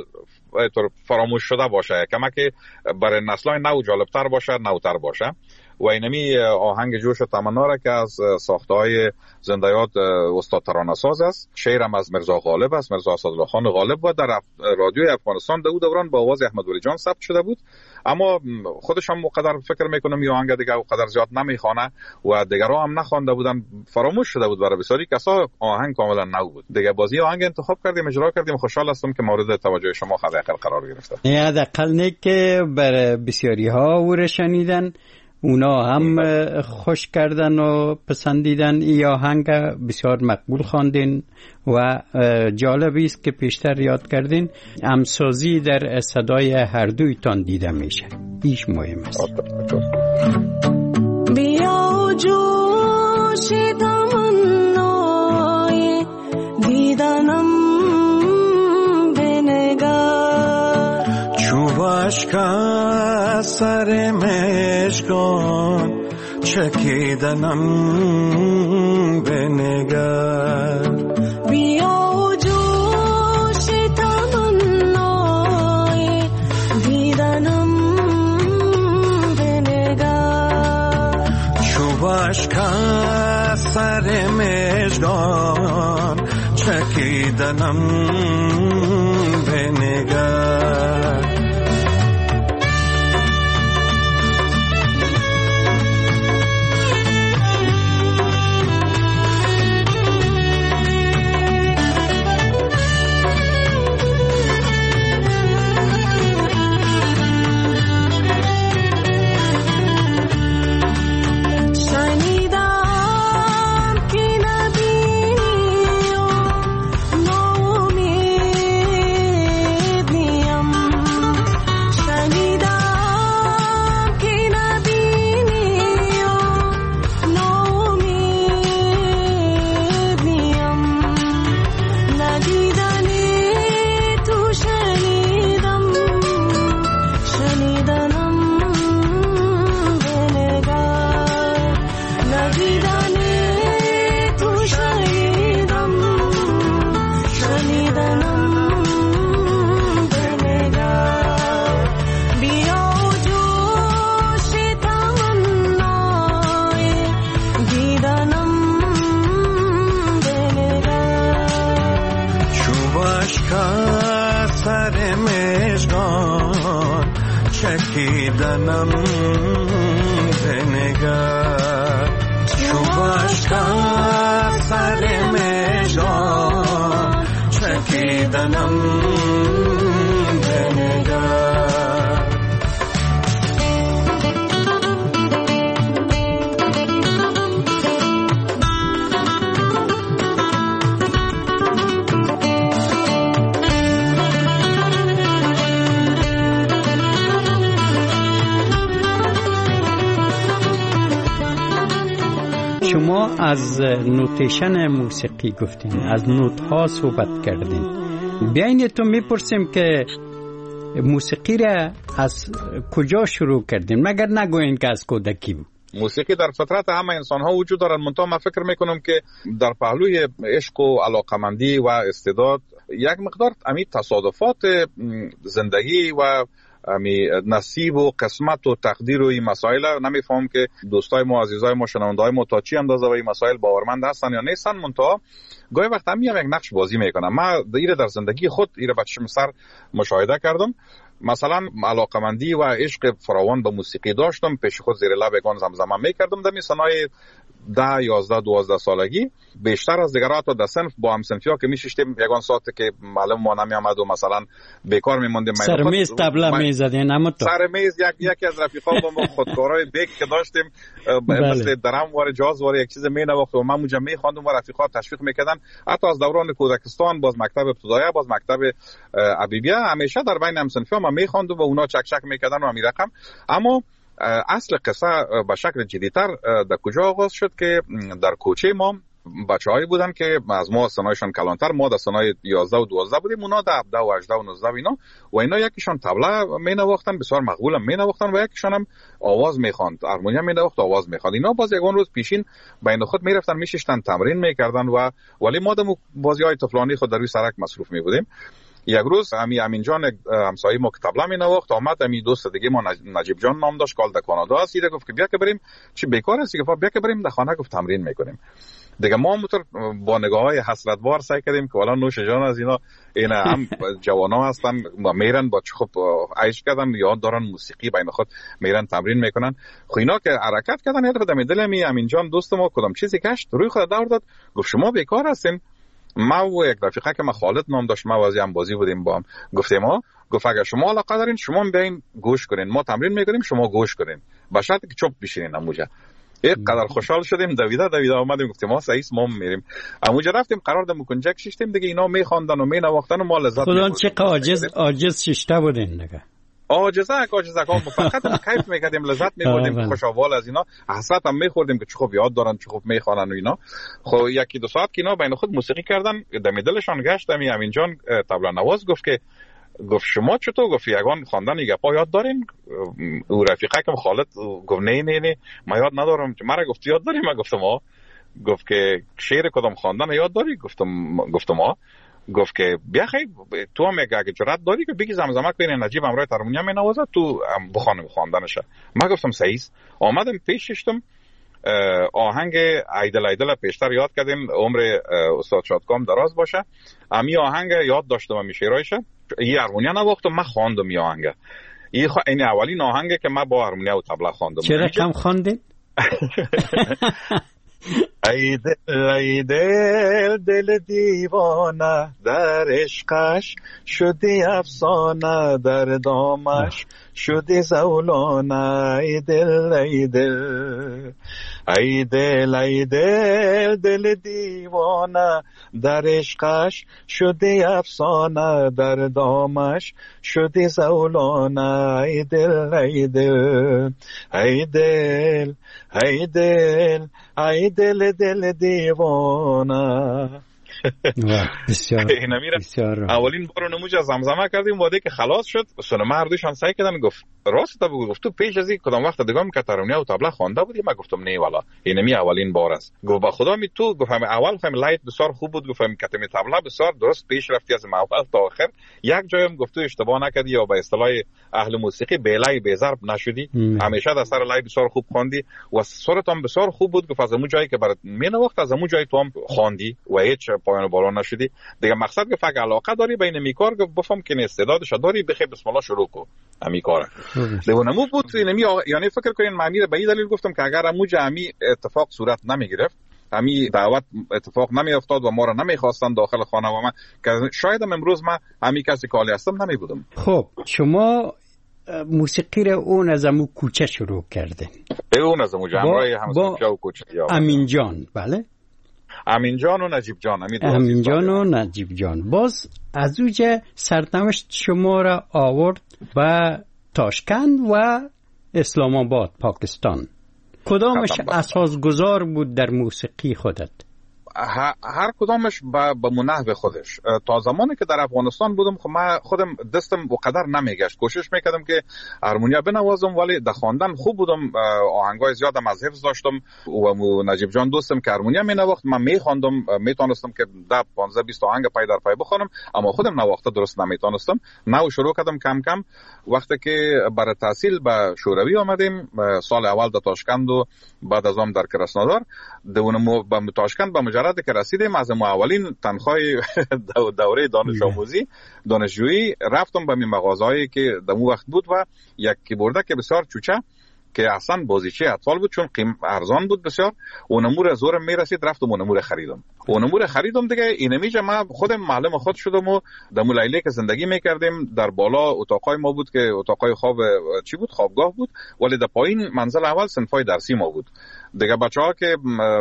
فراموش شده باشه، کمک برای نسل‌های نو جالبتر باشه، نوتر باشه. و اینمی آهنگ جوش تمنا را که از ساخته‌های زنده یاد استاد ترانه‌ساز است، شعرم از مرزا غالب است، مرزا اسدالله خان غالب، و در رادیوی افغانستان در دوران با آواز احمد ولی جان ثبت شده بود. اما خودش هم مقدر فکر میکنم یه آهنگ دیگه قدر زیاد نمیخوانه و دیگرها هم نخوانده بودن، فراموش شده بود برای بسیاری کسا. آهنگ کاملا نو بود. دیگه بازی آهنگ انتخاب کردیم، اجرا کردیم. خوشحال هستم که مورد توجه شما حداقل قرار گرفته. نه حداقل نه که برای بسیاری ها او شنیدن، اونا هم خوش کردن و پسندیدن. این آهنگ بسیار مقبول خواندین و جالبی است که پیشتر یاد کردین همسازی در صدای هر دویتان دیده میشه. ایش مهم است. بیا جوش تمنای دیدنم بنگر، چوبش که سر مشکان چکیدنم بنگر. بیا جوش تمنای دیدنم بنگر، چوبش که سر مشکان چکیدنم بنگر. چکیدنم بنگر، چوبش که سر مژگان چکیدنم بنگر. شما از نوتیشن موسیقی گفتین، از نوت ها صحبت کردین. بیاین تو میپرسیم که موسیقی را از کجا شروع کردین، مگر نگوین که از کودکی بود؟ موسیقی در فطرت همه انسان ها وجود دارد، منتها من فکر میکنم که در پهلوی عشق و علاقمندی و استعداد یک مقدار امی تصادفات زندگی و امی نصیب و قسمت و تقدیر و این مسائل نمیفهم که دوستای ما، عزیزای ما، شنوندای ما تا چی اندازه و این مسائل باورمند هستن یا نیستن. منتها گاهی وقت هم یک نقش بازی میکنم. من دیره در زندگی خود ایره به چشم سر مشاهده کردم. مثلا علاقمندی و عشق فراوان به موسیقی داشتم، پیش خود زیر لب یگان زمزمه میکردم. در سنای ده یازده دوازده سالگی بیشتر از دیگرها تا در صنف با هم صنفی ها که میشیشتیم یگان ساعت که معلم ما نمی آمد و مثلا بیکار میموندیم سر میز تبله میزدین. اما تو سر میز یک یکی از رفیقا با ما خودکارای بیک که داشتیم مثل درم وار جاز وار یک چیز می نواخت و من اونجا میخواندم و رفیقا تشویق میکردن. حتی از دوران کودکستان باز مکتب ابتدایی باز مکتب ابیبیه همیشه در بین هم صنفی ها من میخواندم و اونا چک چک میکردن و همین رقم. اما اصل قصه به شکل جدیتر در کجا آغاز شد که در کوچه ما بچه‌هایی بودن که از ما سنایشان کلانتر، ما در سنای یازده و دوازده بودیم، اونا در هفده و هجده و نوزده اینا و اینا یکیشان طبله می نواختن بسیار مقبول هم می نواختن و یکیشان هم آواز میخواند، هارمونیوم می نواخت، آواز میخواند. اینا باز یگان روز پیشین بین خود میرفتن میششتن تمرین میکردن و ولی ما دم بازی‌های طفلانی خود در روی سرک مصروف می بودیم. یک روز امی امین جان همسایه ما که طبله می نواخت آمد، امی دوست دیگه ما نجیب جان نام داشت کال در کانادا است، دیگه گفت که بیا که بریم چی بیکار است، گفت بیا که بریم در خانه گفت تمرین میکنیم. دیگه ما موتور با نگاه‌های حسرت‌بار سعی کردیم که والا نوش جان از اینا اینا هم جوانا هستن میرن با خب عیش کردن یاد دارن موسیقی بین خود میرن تمرین میکنن. خب اینا که حرکت کردن یاد بدم دل می امین جان دوست ما کدام چیزی گشت روی خود دور داد، گفت شما بیکار هستین. ما و یک رفیقه که ما خالد نام داشت ما وازی هم بازی بودیم با هم گفتیم ما گفت اگر شما علاقه دارین شما بیاین گوش کنین، ما تمرین میکنیم شما گوش کنین با شرطی که چوب بشینین. اموجا یک قدر خوشحال شدیم، دویدا دویدا اومدیم گفتیم ما سعی است ما میریم. اموجا رفتیم قرار دم کنجک شیشتیم دیگه، اینا میخواندن و مینواختن و ما لذت می‌بردیم. خودان چه عاجز عاجز شیشته بودین دیگه. عاجزه عاجزه کام فقط کیف میکردیم، لذت میبردیم، خوشحال از اینا، حسرت هم میخوردیم که چه خوب یاد دارن چه خوب میخوانن و اینا. خب یکی دو ساعت که اینا بین خود موسیقی کردن دم دلشان گشت. امی امین جان طبله نواز گفت که گفت شما چطور؟ گفت یگان خواندن گپا یاد دارین؟ او رفیقه که خالد گفت نه نه نه ما یاد ندارم. مرا گفت یاد داری؟ من گفتم آ. گفت که شعر کدام خواندن یاد داری؟ گفتم گفتم آ. گفت که بیا خیلی تو هم اگه جرأت داری که بگی زمزمه کنی نجیب امروی هارمونیوم مینوازه تو بخوانم خواندنشه. من گفتم صحیح است. آمدم پیششتم آهنگ ایدل ایدل پیشتر یاد کردیم عمر استاد شادکام دراز باشه. امی آهنگ یاد داشتم امی شعرایشه این هارمونیوم نواختم من خواندم این آهنگ. این خ... این اولین آهنگه که من با هارمونیوم و طبله خواندم. چرا کم خواندید؟ ای دل ای دل دل دیوانه در عشقش شدی افسانه، در دامش شدی زولانه. ای دل ای دل ای دل ای دل دل دیوانه در عشقش شدی افسانه، در دامش شدی زولانه. ای دل ای دل ای دل ای دل ای دل دل دیوانه. بسیار بسیار اولین بار نموج زمزمه کردیم واده که خلاص شد. سنما هر دوشان سعی کردن گفت راست تا بگو. گفت تو پیش از این کدام وقت دیگه که هارمونیوم و طبله خوانده بودی؟ من گفتم نه والا اینمی اولین بار است. گفت با خدا می تو گفتم اول فهم لایت بسیار خوب بود، گفتم کتمی طبله بسیار درست پیش رفتی از اول تا آخر. یک جایم گفت تو اشتباه نکردی یا به اصطلاح اهل موسیقی بلای به ضرب نشدی، همیشه در سر لای بسیار خوب خواندی و صورت هم بسیار خوب بود. گفت از اون جایی که برات مینه وقت از اون جایی تو هم خواندی و هیچ پایان بالا نشدی. دیگه مقصد که فقط علاقه داری بین میکار که بفهم که استعدادش داری بخیر بسم الله شروع کو امی کار. دیگه نمو بود اینمی یعنی فکر کنین معنی به این دلیل گفتم که اگر امو جمعی اتفاق صورت نمی گرفت، امی دعوت اتفاق نمی افتاد و ما را نمی خواستن داخل خانه و من که شاید امروز من امی کسی کالی هستم نمی بودم. خب شما موسیقی را اون از امو کوچه شروع کردین؟ اون از امو جمعی همسایه و کوچه. امین جان بله؟ امین جان و نجیب جان. امین جان و نجیب جان. باز از اوجه سرنوشت شما را آورد و تاشکند و اسلام آباد پاکستان. کدامش اساسگذار بود در موسیقی خودت؟ هر کدامش به منحو خودش. تا زمانی که در افغانستان بودم خب من خودم دستم و قدر نمیگشت، کوشش میکردم که هارمونیا بنوازم، ولی در خواندن خوب بودم، آهنگای زیادم از حفظ داشتم و نجیب جان دوستم که هارمونیا مینواخت، من میخواندم، میتونستم که ده پانزده بیست آهنگ پای در پای بخونم، اما خودم نواخته درست نمیتونستم. نو شروع کردم کم کم. وقتی که برای تحصیل به شوروی آمدیم سال اول در تاشکند و بعد از آن در کراسنودار، دونم به تاشکند به مجرد که رسیدیم از اولین تنخواه دوره دانش آموزی دانشجویی رفتم به مغازه‌ای که در اون وقت بود و یک کیبورد که بسیار چوچه که اصلا بازیچه اطفال بود، چون قیم ارزان بود بسیار، اونمور زورم میرسید، رفتم اونمور خریدم. اونمور خریدم دیگه. اینمیجا من خودم معلم خود شدم و در مولیله که زندگی میکردیم در بالا اتاقای ما بود که اتاقای خواب چی بود، خوابگاه بود، ولی در پایین منزل اول صنفای درسی ما بود دیگه. بچه‌ها که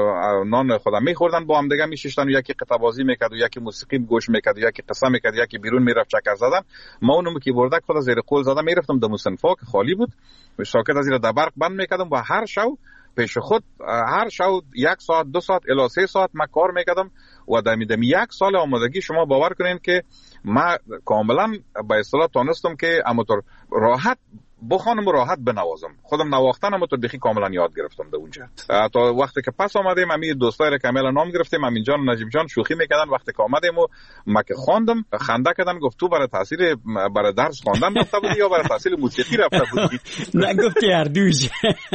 نان خودم میخوردن با هم دیگه میشیشتن و یکی قطعه بازی میکرد و یکی موسیقی گوش میکرد و یکی قصه میکرد، یکی بیرون میرفت چکر زدن. ما اونم کیبوردک خود زیر قول زدم میرفتم در صنفا که خالی بود، ساکت از زیر در برق بند میکردم و هر شو پیش خود هر شو یک ساعت دو ساعت الی سه ساعت من کار میکردم و در میدم یک سال آمادگی شما باور کنین که من کاملا به اصطلاح تونستم که اماتور راحت بخوانم و راحت بنوازم. خودم نواختن هم تو بخی کاملا یاد گرفتم در اونجا. تا وقتی که پس آمدیم همین دوستای را کاملا نام گرفتیم، امین جان و نجیب جان شوخی میکردن وقتی که آمدیم و ما که خواندم خنده کردن، گفت تو برای تحصیل برای درس خواندن رفته بودی یا برای تحصیل موسیقی رفته بودی؟ نگفتی هر دوش.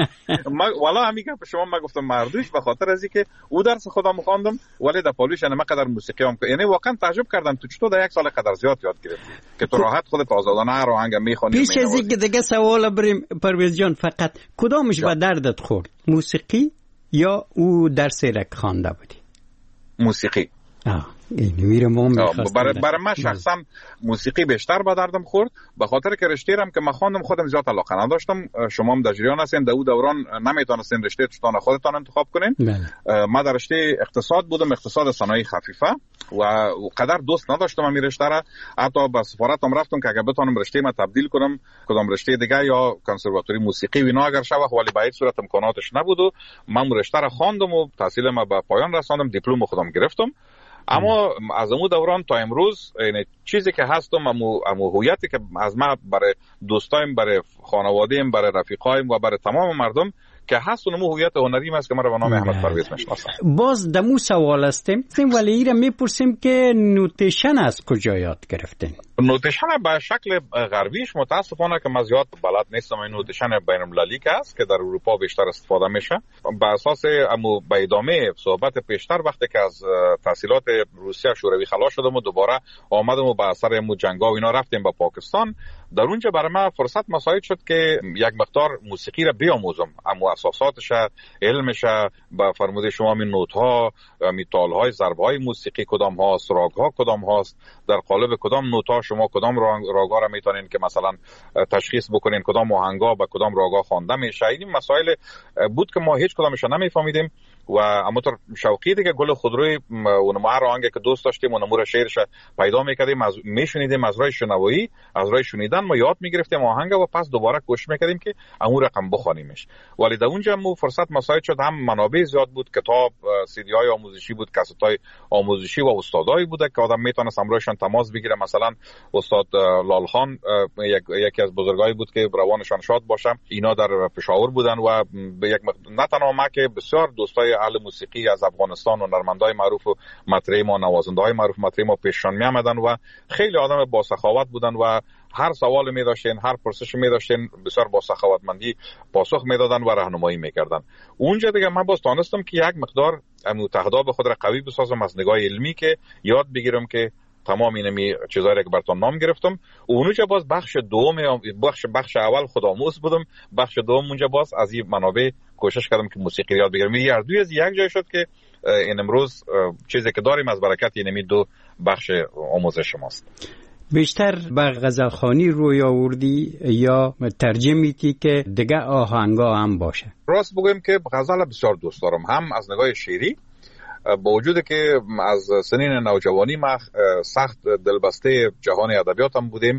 ما والا همین که شما ما گفتم مردوش به خاطر از اینکه او درس خودم خواندم ولی در پالوش انا قدر موسیقی هم، یعنی واقعا تعجب کردم تو چطور در یک سال قدر زیاد یاد گرفتی که تو راحت خودت آزادانه هر آهنگ میخونی. پیش از اینکه دیگه سوال بریم پرویز جان، فقط کدامش به دردت خورد، موسیقی یا او درس رک خوانده بودی؟ موسیقی. آه این میره ما برای برای من شخصا موسیقی بیشتر به دردم خورد، به خاطر که رشته رم که من خواندم خودم زیاد علاقه نداشتم. شما هم در جریان هستین در اون دوران نمیتونستین رشته چتان خودتان انتخاب کنین. من در رشته اقتصاد بودم، اقتصاد صنایع خفیفه، و قدر دوست نداشتم همین رشته را. حتی به سفارتم رفتم که اگه بتونم رشته ما تبدیل کنم کدام رشته دیگه یا کنسرواتوری موسیقی و اینا اگر شوه، ولی به هیچ صورت امکاناتش نبود و من رشته را خواندم و تحصیلم به پایان رساندم، دیپلم خودم گرفتم. اما از اون دوران تا امروز این چیزی که هستم، امو امو هویتی که از ما برای دوستایم، برای خانواده‌ام، برای رفیقایم و برای تمام مردم که هست، اون هویت هنریم است که ما رو به نام احمد پرویز میشناسن. باز دمو سوال هستیم ولی ایرا میپرسیم که نوتیشن از کجا یاد گرفتین؟ نوتیشن به شکل غربیش متاسفانه که من زیاد بلد نیستم. این نوتیشن بین المللی که است که در اروپا بیشتر استفاده میشه. به اساس امو به ادامه صحبت پیشتر وقتی که از تحصیلات روسیه شوروی خلاص شدم و دوباره آمدم و به اثر امو جنگا و اینا رفتیم به پاکستان، در اونجا برای من فرصت مساعد شد که یک مقدار موسیقی را بیاموزم، امو اساساتش، علمش، با فرموده شما می نوت ها، می تال های، ضرب های موسیقی کدام هاست، راگ ها کدام هاست، در قالب کدام نوت ها شما کدام راگ ها را میتونین که مثلا تشخیص بکنین کدام آهنگا با کدام راگ ها خوانده میشه. این مسائل بود که ما هیچ کدامش نمیفهمیدیم و اما تو شوقی دیگه گل خودروی اون ما هر آهنگی که دوست داشتیم اون امور شعرش پیدا میکردیم، از میشنیدیم، از راه شنوایی، از راه شنیدن ما یاد میگرفتیم آهنگ و پس دوباره کوشش میکردیم که اون رقم بخونیمش. ولی در اونجا مو فرصت مساعد شد، هم منابع زیاد بود، کتاب، سی دی های آموزشی بود، کاستای آموزشی و استادایی بود که آدم میتونست امروزشان تماس بگیره. مثلا استاد لال خان یک یکی از بزرگایی بود که روانشان شاد باشه، اینا در پشاور بودن و به یک نه تنها ما که بسیار دوستای اهل موسیقی از افغانستان و نرمندای معروف و مطرح ما، نوازنده‌های معروف مطرح ما پیششان می آمدن و خیلی آدم با سخاوت بودن و هر سوال می داشتین، هر پرسش می داشتین، بسیار با سخاوتمندی پاسخ می دادن و راهنمایی می کردن. اونجا دیگه من باز تونستم که یک مقدار متحدا به خود را قوی بسازم از نگاه علمی، که یاد بگیرم که تمام اینمی چیزایی که براتون نام گرفتم. اونجا باز بخش دوم، بخش بخش اول خودآموز بودم، بخش دوم اونجا باز از این منابع کوشش کردم که موسیقی یاد بگیرم. یه دوی از یک جای شد که این امروز چیزی که داریم از برکت اینمی دو بخش آموزش ماست. بیشتر به غزلخوانی روی آوردی یا ترجمه‌ای که دیگه آهنگا هم باشه؟ راست بگویم که غزل بسیار دوست دارم، هم از نگاه شعری، با وجود که از سنین نوجوانی ما سخت دلبسته جهان ادبیات هم بودیم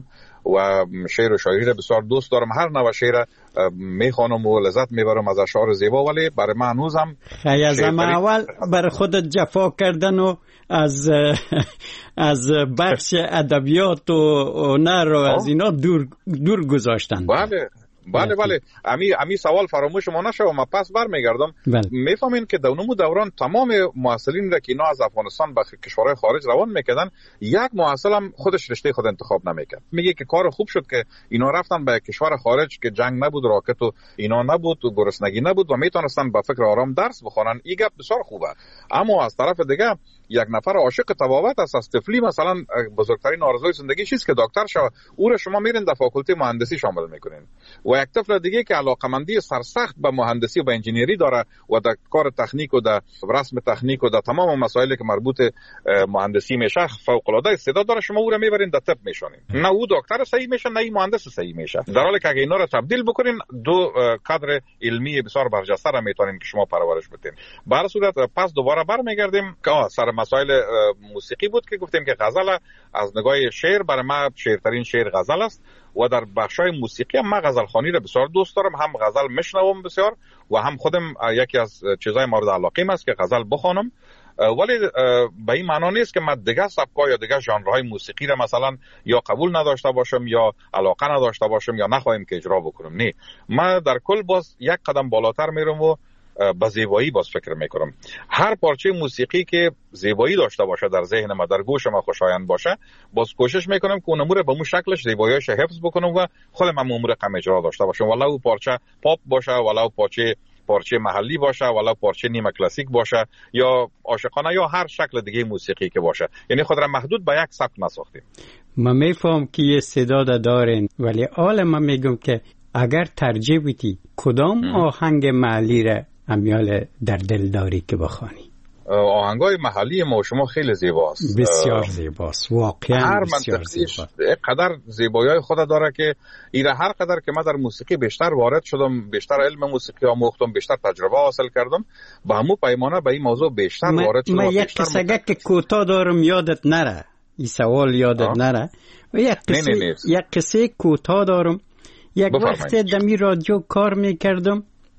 و شعر و شاعری را بسیار دوست دارم. هر نوع شعر میخوانم و لذت میبرم از اشعار زیبا، ولی برای من هنوزم خیلی از اول بر خودت جفا کردن و از از بخش ادبیات و هنر و از اینا دور دور گذاشتن. بله بله بله امی امی سوال فراموش ما نشه و ما پس برمیگردم. میفهمین که در اون دوران تمام محصلین را که اینا از افغانستان به کشورهای خارج روان میکردن، یک محصل هم خودش رشته خود انتخاب نمیکرد. میگه که کار خوب شد که اینا رفتن به کشور خارج که جنگ نبود، راکت و اینا نبود و گرسنگی نبود و میتونستن با فکر آرام درس بخونن. این گپ بسیار خوبه. اما از طرف دیگه یک نفر عاشق طبابت است، از طفلی مثلا بزرگترین آرزوی زندگیش است که دکتر شه، او را شما میرین در فاکولته مهندسی شامل میکنین. و یک طفل دیگه که علاقمندی سرسخت به مهندسی و به انجینیری داره و در کار تکنیک و در رسم تکنیک و در تمام مسائلی که مربوط مهندسی میشه فوق العاده استعداد داره، شما او را میبرین در طب میشونین. نه او دکتر صحیح میشه نه این مهندس صحیح میشه، در حالی که اگه اینا رو تبدیل بکنین دو کادر علمی بسیار برجسته را میتونین که شما پرورش بدین. به هر صورت پس دوباره برمیگردیم که سر مسائل موسیقی بود که گفتیم که غزل از نگاه شعر برای ما شعرترین شعر غزل است و در بخشای موسیقی هم من غزل خوانی را بسیار دوست دارم. هم غزل میشنوم بسیار و هم خودم یکی از چیزای مورد علاقه است که غزل بخوانم، ولی به این معنا نیست که من دیگه سبکا یا دیگه ژانرهای موسیقی را مثلا یا قبول نداشته باشم یا علاقه نداشته باشم یا نخواهیم که اجرا بکنم. نه، من در کل باز یک قدم بالاتر میرم و با زیبایی باز فکر میکنم. هر پارچه موسیقی که زیبایی داشته باشه در ذهن ما، در گوش ما خوشایند باشه، باز کوشش میکنم که اون امور به اون شکلش زیباییش حفظ بکنم و خودم هم امور کم اجرا داشته باشم، ولو او پارچه پاپ باشه، ولو پارچه پارچه محلی باشه، ولو پارچه نیمه کلاسیک باشه یا عاشقانه یا هر شکل دیگه موسیقی که باشه. یعنی خود را محدود به یک سبک نساختیم. ما میفهم که یه استعداد دارین، ولی حالا من میگم که اگر ترجیح بدی کدام آهنگ محلی را امیال در دل داری که بخوانی؟ آهنگای محلی ما و شما خیلی زیباست، بسیار زیباست، واقعا هر بسیار زیباست. قدر زیبایی خود داره که ایره هر قدر که من در موسیقی بیشتر وارد شدم، بیشتر علم موسیقی آموختم، بیشتر تجربه حاصل کردم، با همون پیمانه به این موضوع بیشتر ما وارد شدم. من یک قصه که کوتاه دارم یادت نره، این سوال یادت آه. نره و یک قصه نه نه یک قصه کوتاه دارم. یک وقت دمی رادیو کار میکردم،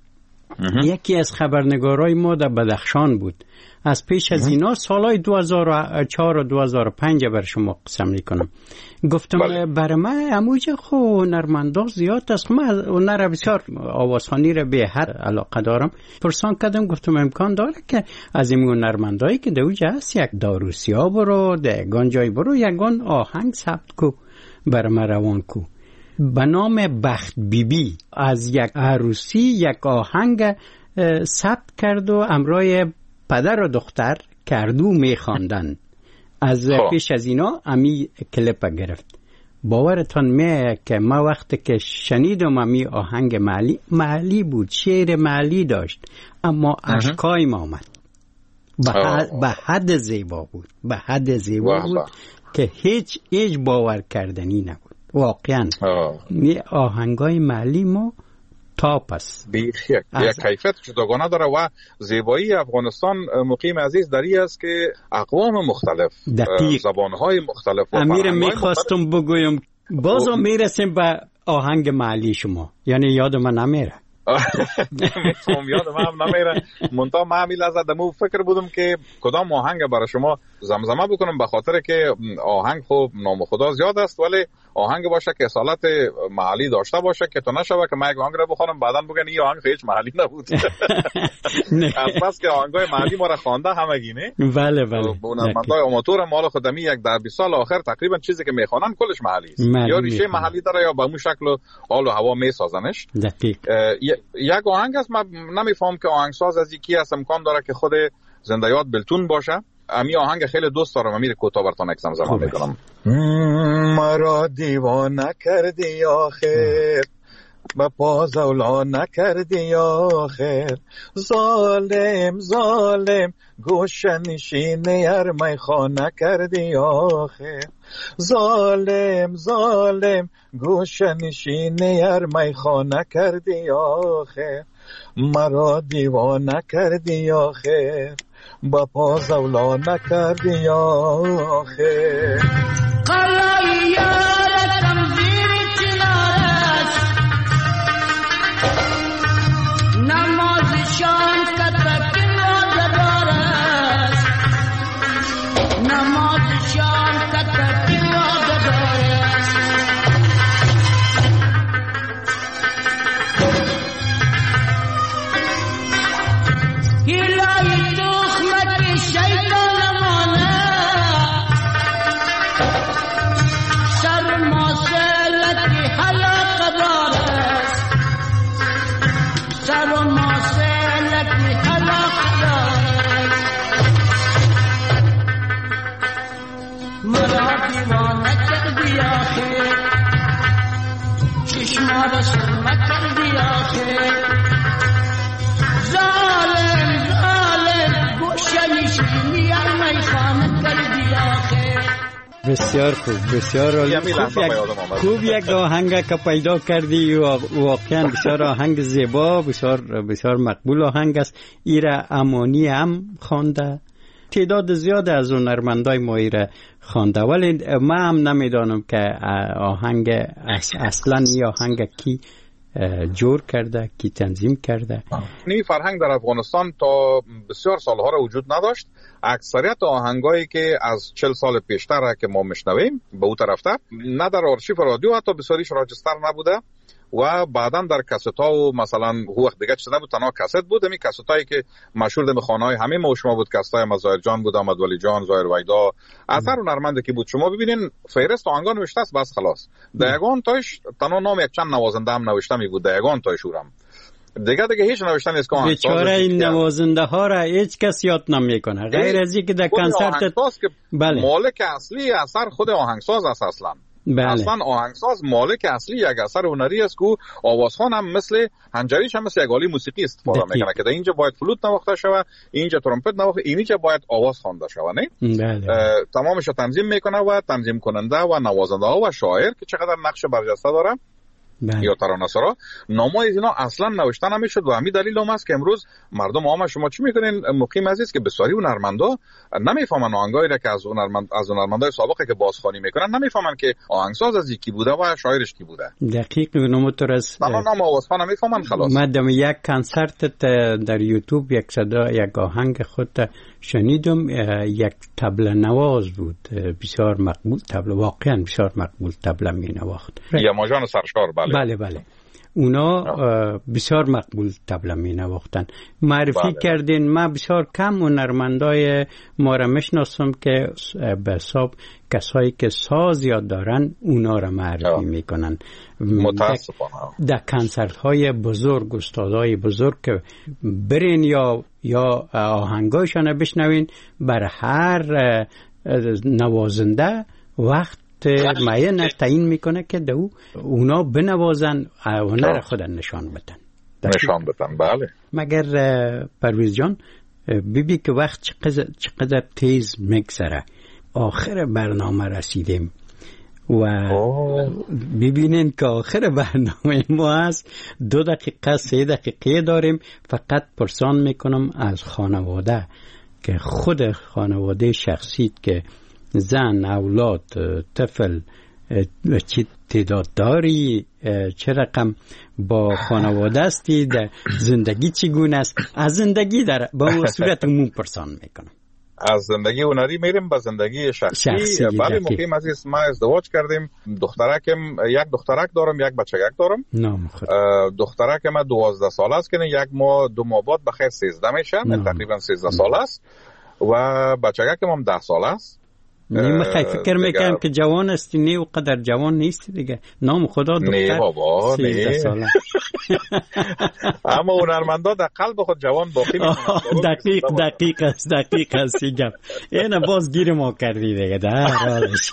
یکی از خبرنگارای ما در بدخشان بود. از پیش از اینا سالهای دو هزار و چهار و دو هزار و پنج بر شما قسم میکنم. گفتم بله. برای من اموجه خو هنرمندا زیاد است، من هنر بسیار آوازخوانی را به هر علاقه دارم. پرسان کردم، گفتم امکان داره که از این هنرمندایی که دوجه هست یک داروسیا برو، دگان جای برو یگان آهنگ ثبت کو برای من روان کو به نام بخت بیبی بی. از یک عروسی یک آهنگ ثبت کرد و امرای پدر و دختر کردو میخواندن. از پیش از اینا امی کلیپ گرفت. باورتان میه که ما وقتی که شنیدم امی آهنگ محلی محلی بود، شعر محلی داشت، اما اشکای ما آمد. به حد زیبا بود، به حد زیبا بود که هیچ هیچ باور کردنی نبود. واقعا می آهنگای محلی ما تاپ است، یک کیفیت جداگانه داره و زیبایی افغانستان مقیم عزیز دری است که اقوام مختلف، زبانهای مختلف و امیر میخواستم بگویم بازم میرسیم به آهنگ محلی شما، یعنی یاد من نمیره. نمیتونم یاد من هم نمیره. منتها من همی لحظه دمو فکر بودم که کدام آهنگ برای شما زمزمه بکنم، به خاطر که آهنگ خوب نام خدا زیاد است، ولی آهنگ باشه که اصالت محلی داشته باشه که تو نشوه که من یک آهنگ را بخونم بعداً بگن این آهنگ هیچ محلی نبود. از بس که آهنگای محلی ما را خوانده همگی نه. بله بله. هنرمندای آماتور مال خودمی یک در بیست سال آخر تقریبا چیزی که میخوانن کلش محلی است، یا ریشه محلی داره یا به اون شکل و حال و هوا میسازنش. دقیق. یک آهنگ است، من نمیفهم که آهنگساز از یکی است، امکان داره که خود زنده یاد بلتون باشه. امی آهنگ خیلی دوست دارم، امیر کوتاه براتون یک زمزمه میکنم. مرا دیوانه کردی آخر، به پا زولا نکردی آخر، ظالم ظالم گوشه نشینه ار میخانه کردی آخر، ظالم ظالم گوشه نشینه ار میخانه کردی آخر، مرا دیوانه کردی آخر، با پا زولا نکردی آخر. قلای یارتم زیر هیلای تخمت شیطان مانه سر ماسلتی حلق داره سر ماسلتی حلق داره مرا دیوانه کردی آخر چشما را سرمه کردی آخر ظالم ظالم گوشه نشینی ارمی خانه کردی آخر. بسیار خوب، بسیار عالی. خوب یک خوب یک آهنگ که پیدا کردی و واقعا بسیار آهنگ زیبا، بسیار بسیار مقبول آهنگ است. ایره امانی هم خوانده، تعداد زیاد از هنرمندای ما ایره خوانده، ولی من هم نمیدانم که آهنگ اصلا این آهنگ کی جور کرده، کی تنظیم کرده. این فرهنگ در افغانستان تا بسیار سالها را وجود نداشت. اکثریت آهنگایی که از چهل سال پیشتر که ما میشنویم به اون طرف نه در آرشیو رادیو حتی بسیاریش راجستر نبوده و بعدا در کست ها و مثلا هو وقت دیگه چیز نبود، تنها کست بود. همین کست هایی که مشهور دم خانه های همه ما شما بود، کست های مظاهر جان بود، احمد ولی جان، ظاهر ویدا، اثر هنرمنده که بود. شما ببینین فهرست آهنگا نوشته است بس خلاص. دیگان تاش تنها نام یک چند نوازنده هم نوشته می بود، دیگان تاش اورم دیگه دیگه هیچ نوشته نیست که بیچاره این نوازنده ها را هیچ کس یاد نمیکنه غیر از اینکه در کنسرت بله. مالک اصلی اثر خود آهنگساز است اصلا. بله. اصلا آهنگساز مالک اصلی یک اثر هنری است که آوازخوان هم مثل هنجریش هم مثل یک آله موسیقی استفاده میکنه که در اینجا باید فلوت نواخته شوه، اینجا ترومپت نواخته، اینجا باید آواز خوانده شوه، نه؟ بله. تمامش تنظیم میکنه و تنظیم کننده و نوازنده ها و شاعر که چقدر نقش برجسته داره. بله. یا ترانه‌سرا نامای اینا اصلا نوشته نمیشد و همین دلیل هم است که امروز مردم عام شما چی میکنین مقیم عزیز که بسیاری هنرمندا نمیفهمن آهنگایی را که از هنرمند از هنرمندای سابقه که بازخوانی میکنن نمیفهمن که آهنگساز از کی بوده و شاعرش کی بوده. دقیق نموتر از تمام نام آوازخوان نمیفهمن خلاص. مدام یک کنسرت در یوتیوب یک صدا یک آهنگ خود شنیدم، یک طبله نواز بود بسیار مقبول، طبله واقعا بسیار مقبول طبله می نواخت. یا ماجان سرشار. بله بله بله اونا بسیار مقبول طبله می نواختن. معرفی بله. کردین. من بسیار کم هنرمندای ما را میشناسم که به حساب کسایی که ساز یاد دارن اونا را معرفی میکنن. متاسفانه در کنسرت های بزرگ استادای بزرگ که برین یا یا آهنگایشان بشنوین، بر هر نوازنده وقت معین تعیین میکنه که دو اونا بنوازن هنر خودن نشان بدن نشان بدن. بله. مگر پرویز جان بیبی که وقت چقدر, چقدر تیز میگذره، آخر برنامه رسیدیم و ببینین که آخر برنامه ما هست. دو دقیقه سه دقیقه داریم. فقط پرسان میکنم از خانواده که خود خانواده شخصی که زن، اولاد، طفل چی تعداد داری، چه رقم با خانواده استی، در زندگی چگونه است؟ از زندگی در با صورت عموم پرسان میکنم. از زندگی هنری میریم به زندگی شخصی. شخصی بله مقیم عزیز، ما ازدواج کردیم. دخترکم یک دخترک دارم، یک بچگک دارم. نام خود. دخترک ما دوازده سال است که یک ماه دو ماه بعد بخیر سیزده میشه، تقریبا سیزده سال است و بچگکم هم ده سال است. نیم خیلی فکر میکنم که جوان استی، نه اونقدر جوان نیستی دیگه. نام خدا دختر نه بابا نه ساله. اما هنرمندا در قلب خود جوان باقی میمونن. دقیق دقیق است دقیق است گپ. اینا باز گیر ما کردی دیگه در حالش.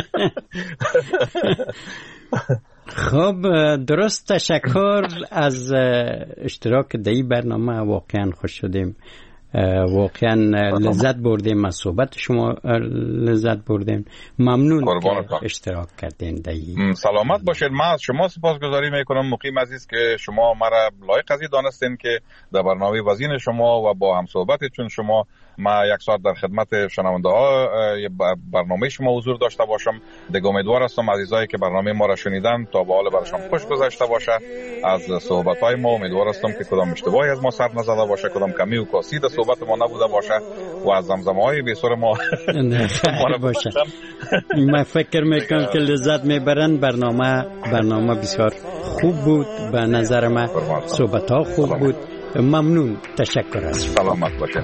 خب درست، تشکر از اشتراک در این برنامه. واقعا خوش شدیم، واقعا لذت بردیم از صحبت شما، لذت بردیم. ممنون که اشتراک کردین در سلامت باشید. من از شما سپاسگزاری میکنم مقیم عزیز که شما مرا لایق از این دانستین که در برنامه وزین شما و با هم صحبتتون شما ما یک ساعت در خدمت شنونده ها برنامه شما حضور داشته باشم. دیگه امیدوار هستم عزیزایی که برنامه ما را شنیدن تا به حال برشان خوش گذشته باشه. از صحبت های ما امیدوار هستم که کدام اشتباهی از ما سر نزده باشه، کدام کمی و کاسی در صحبت ما نبوده باشه و از زمزمه های بیسور ما باشه. من فکر میکنم که لذت میبرن. برنامه برنامه بسیار خوب بود به نظر من، صحبت ها خوب بود ممنون، تشکر از شما. سلامت باشه.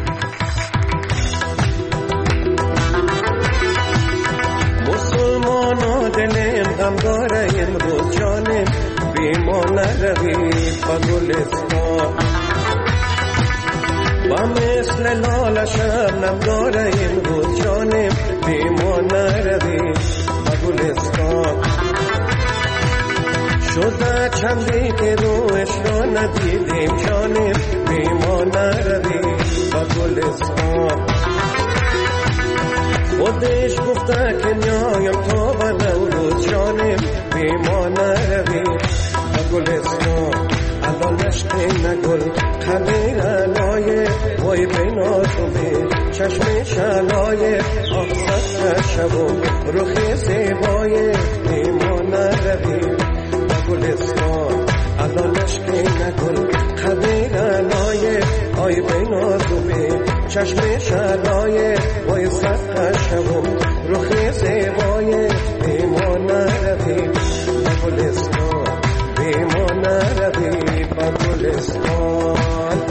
مسلمانا دلم غمگاره امروز جانم بیما نروی با گلستان با مثل لاله شبنم داره امروز جانم بیما نروی با گلستان شده چندی که روش را ندیدیم جانم بیما نروی با گلستان خودش گفته که میایم تا به نوروز جانم بیما نروی با گلستان الانش که نگل خمیر علایه وای بیناتومه چشم شلایه آخصد شبو رخ زیبایه بیما نروی با گلستان الانش که نگل خمیر علایه وای بیناتومه چشم شلایه وای صد شبو رخ زیبایه بیما نروی با گلستان بیما نروی با گلستان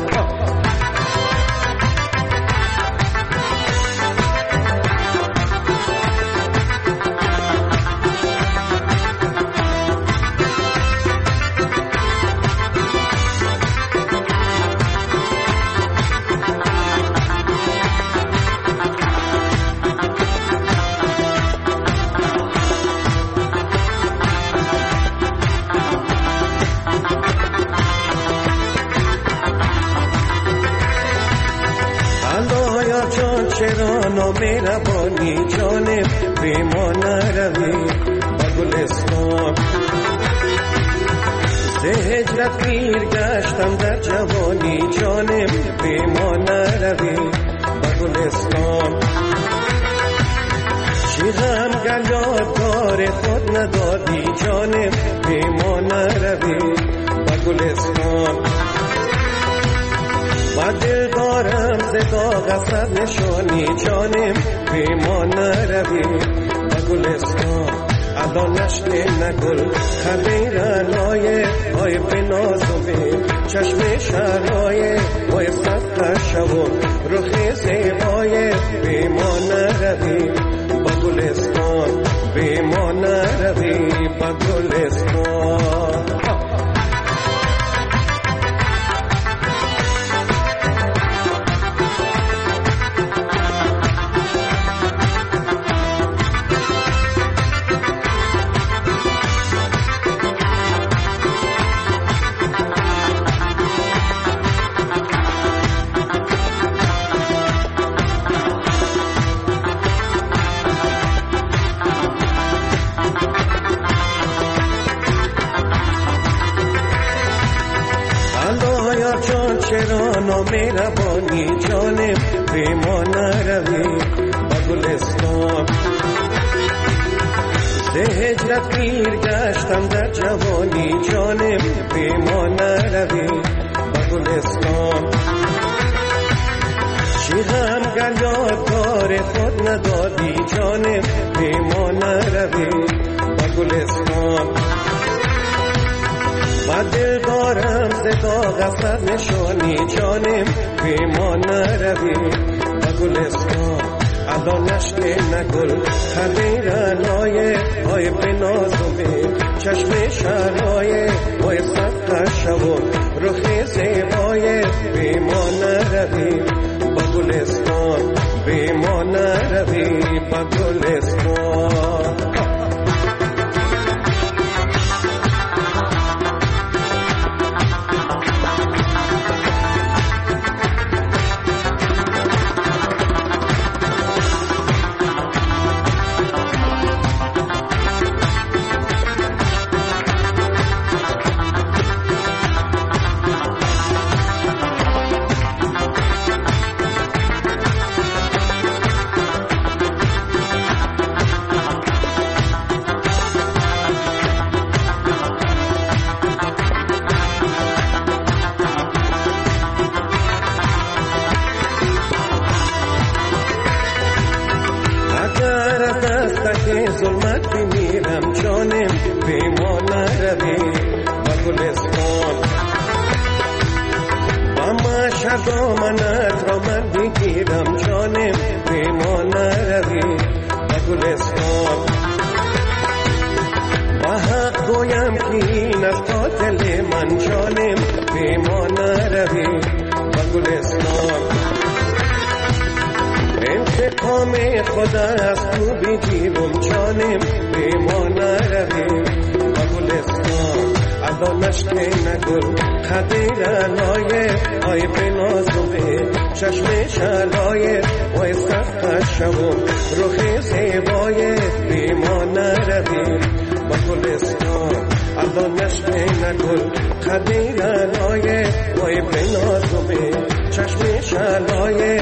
مهربانی جانم بیما نروی با گلستان ز هجرت پیر گشتم در جوانی جانم بیما نروی با گلستان چی غم گر یادگار خود ندادی جانم بیما نروی با گلستان و دل دارم ز داغ اثر نشانی جانم بیما نروی با گلستان الانش نگل خمیر علایه های بنازمه چشم شرایه وای صد شبو رخ زیبایه بیما نروی با گلستان بیما نروی با گلستان مهربانی جانم بیما نروی با گلستان ز هجرت پیر گشتم در جوانی جانم بیما نروی با گلستان چی غم گر یادگار خود ندادی جانم بیما نروی با گلستان و دل دارم ز داغ اثر نشانی جانم بیما نروی با گلستان الانش نگل خمیر علایه های بنازمه چشم شرایه وای صد شبو رخ زیبایه بیما نروی با گلستان بیما نروی با گلستان ظلمت بمیرم جانم بیما نروی با گلستان شب دامنت را من بگیرم جانم پیمان نروی به گلستان با حق گویم که این از قاتل من جانم پیمان نروی به گلستان انتقام خدا از تو بگیرم جانم پیمان نروی به گلستان ادا نشته نگل خدیر لایه آی بنازمه چشم شلایه وای سخت شوم روخ زیبایه بیمان نروی با گلستان ادا نشته نگل خدیر لایه وای بنازمه چشم شلایه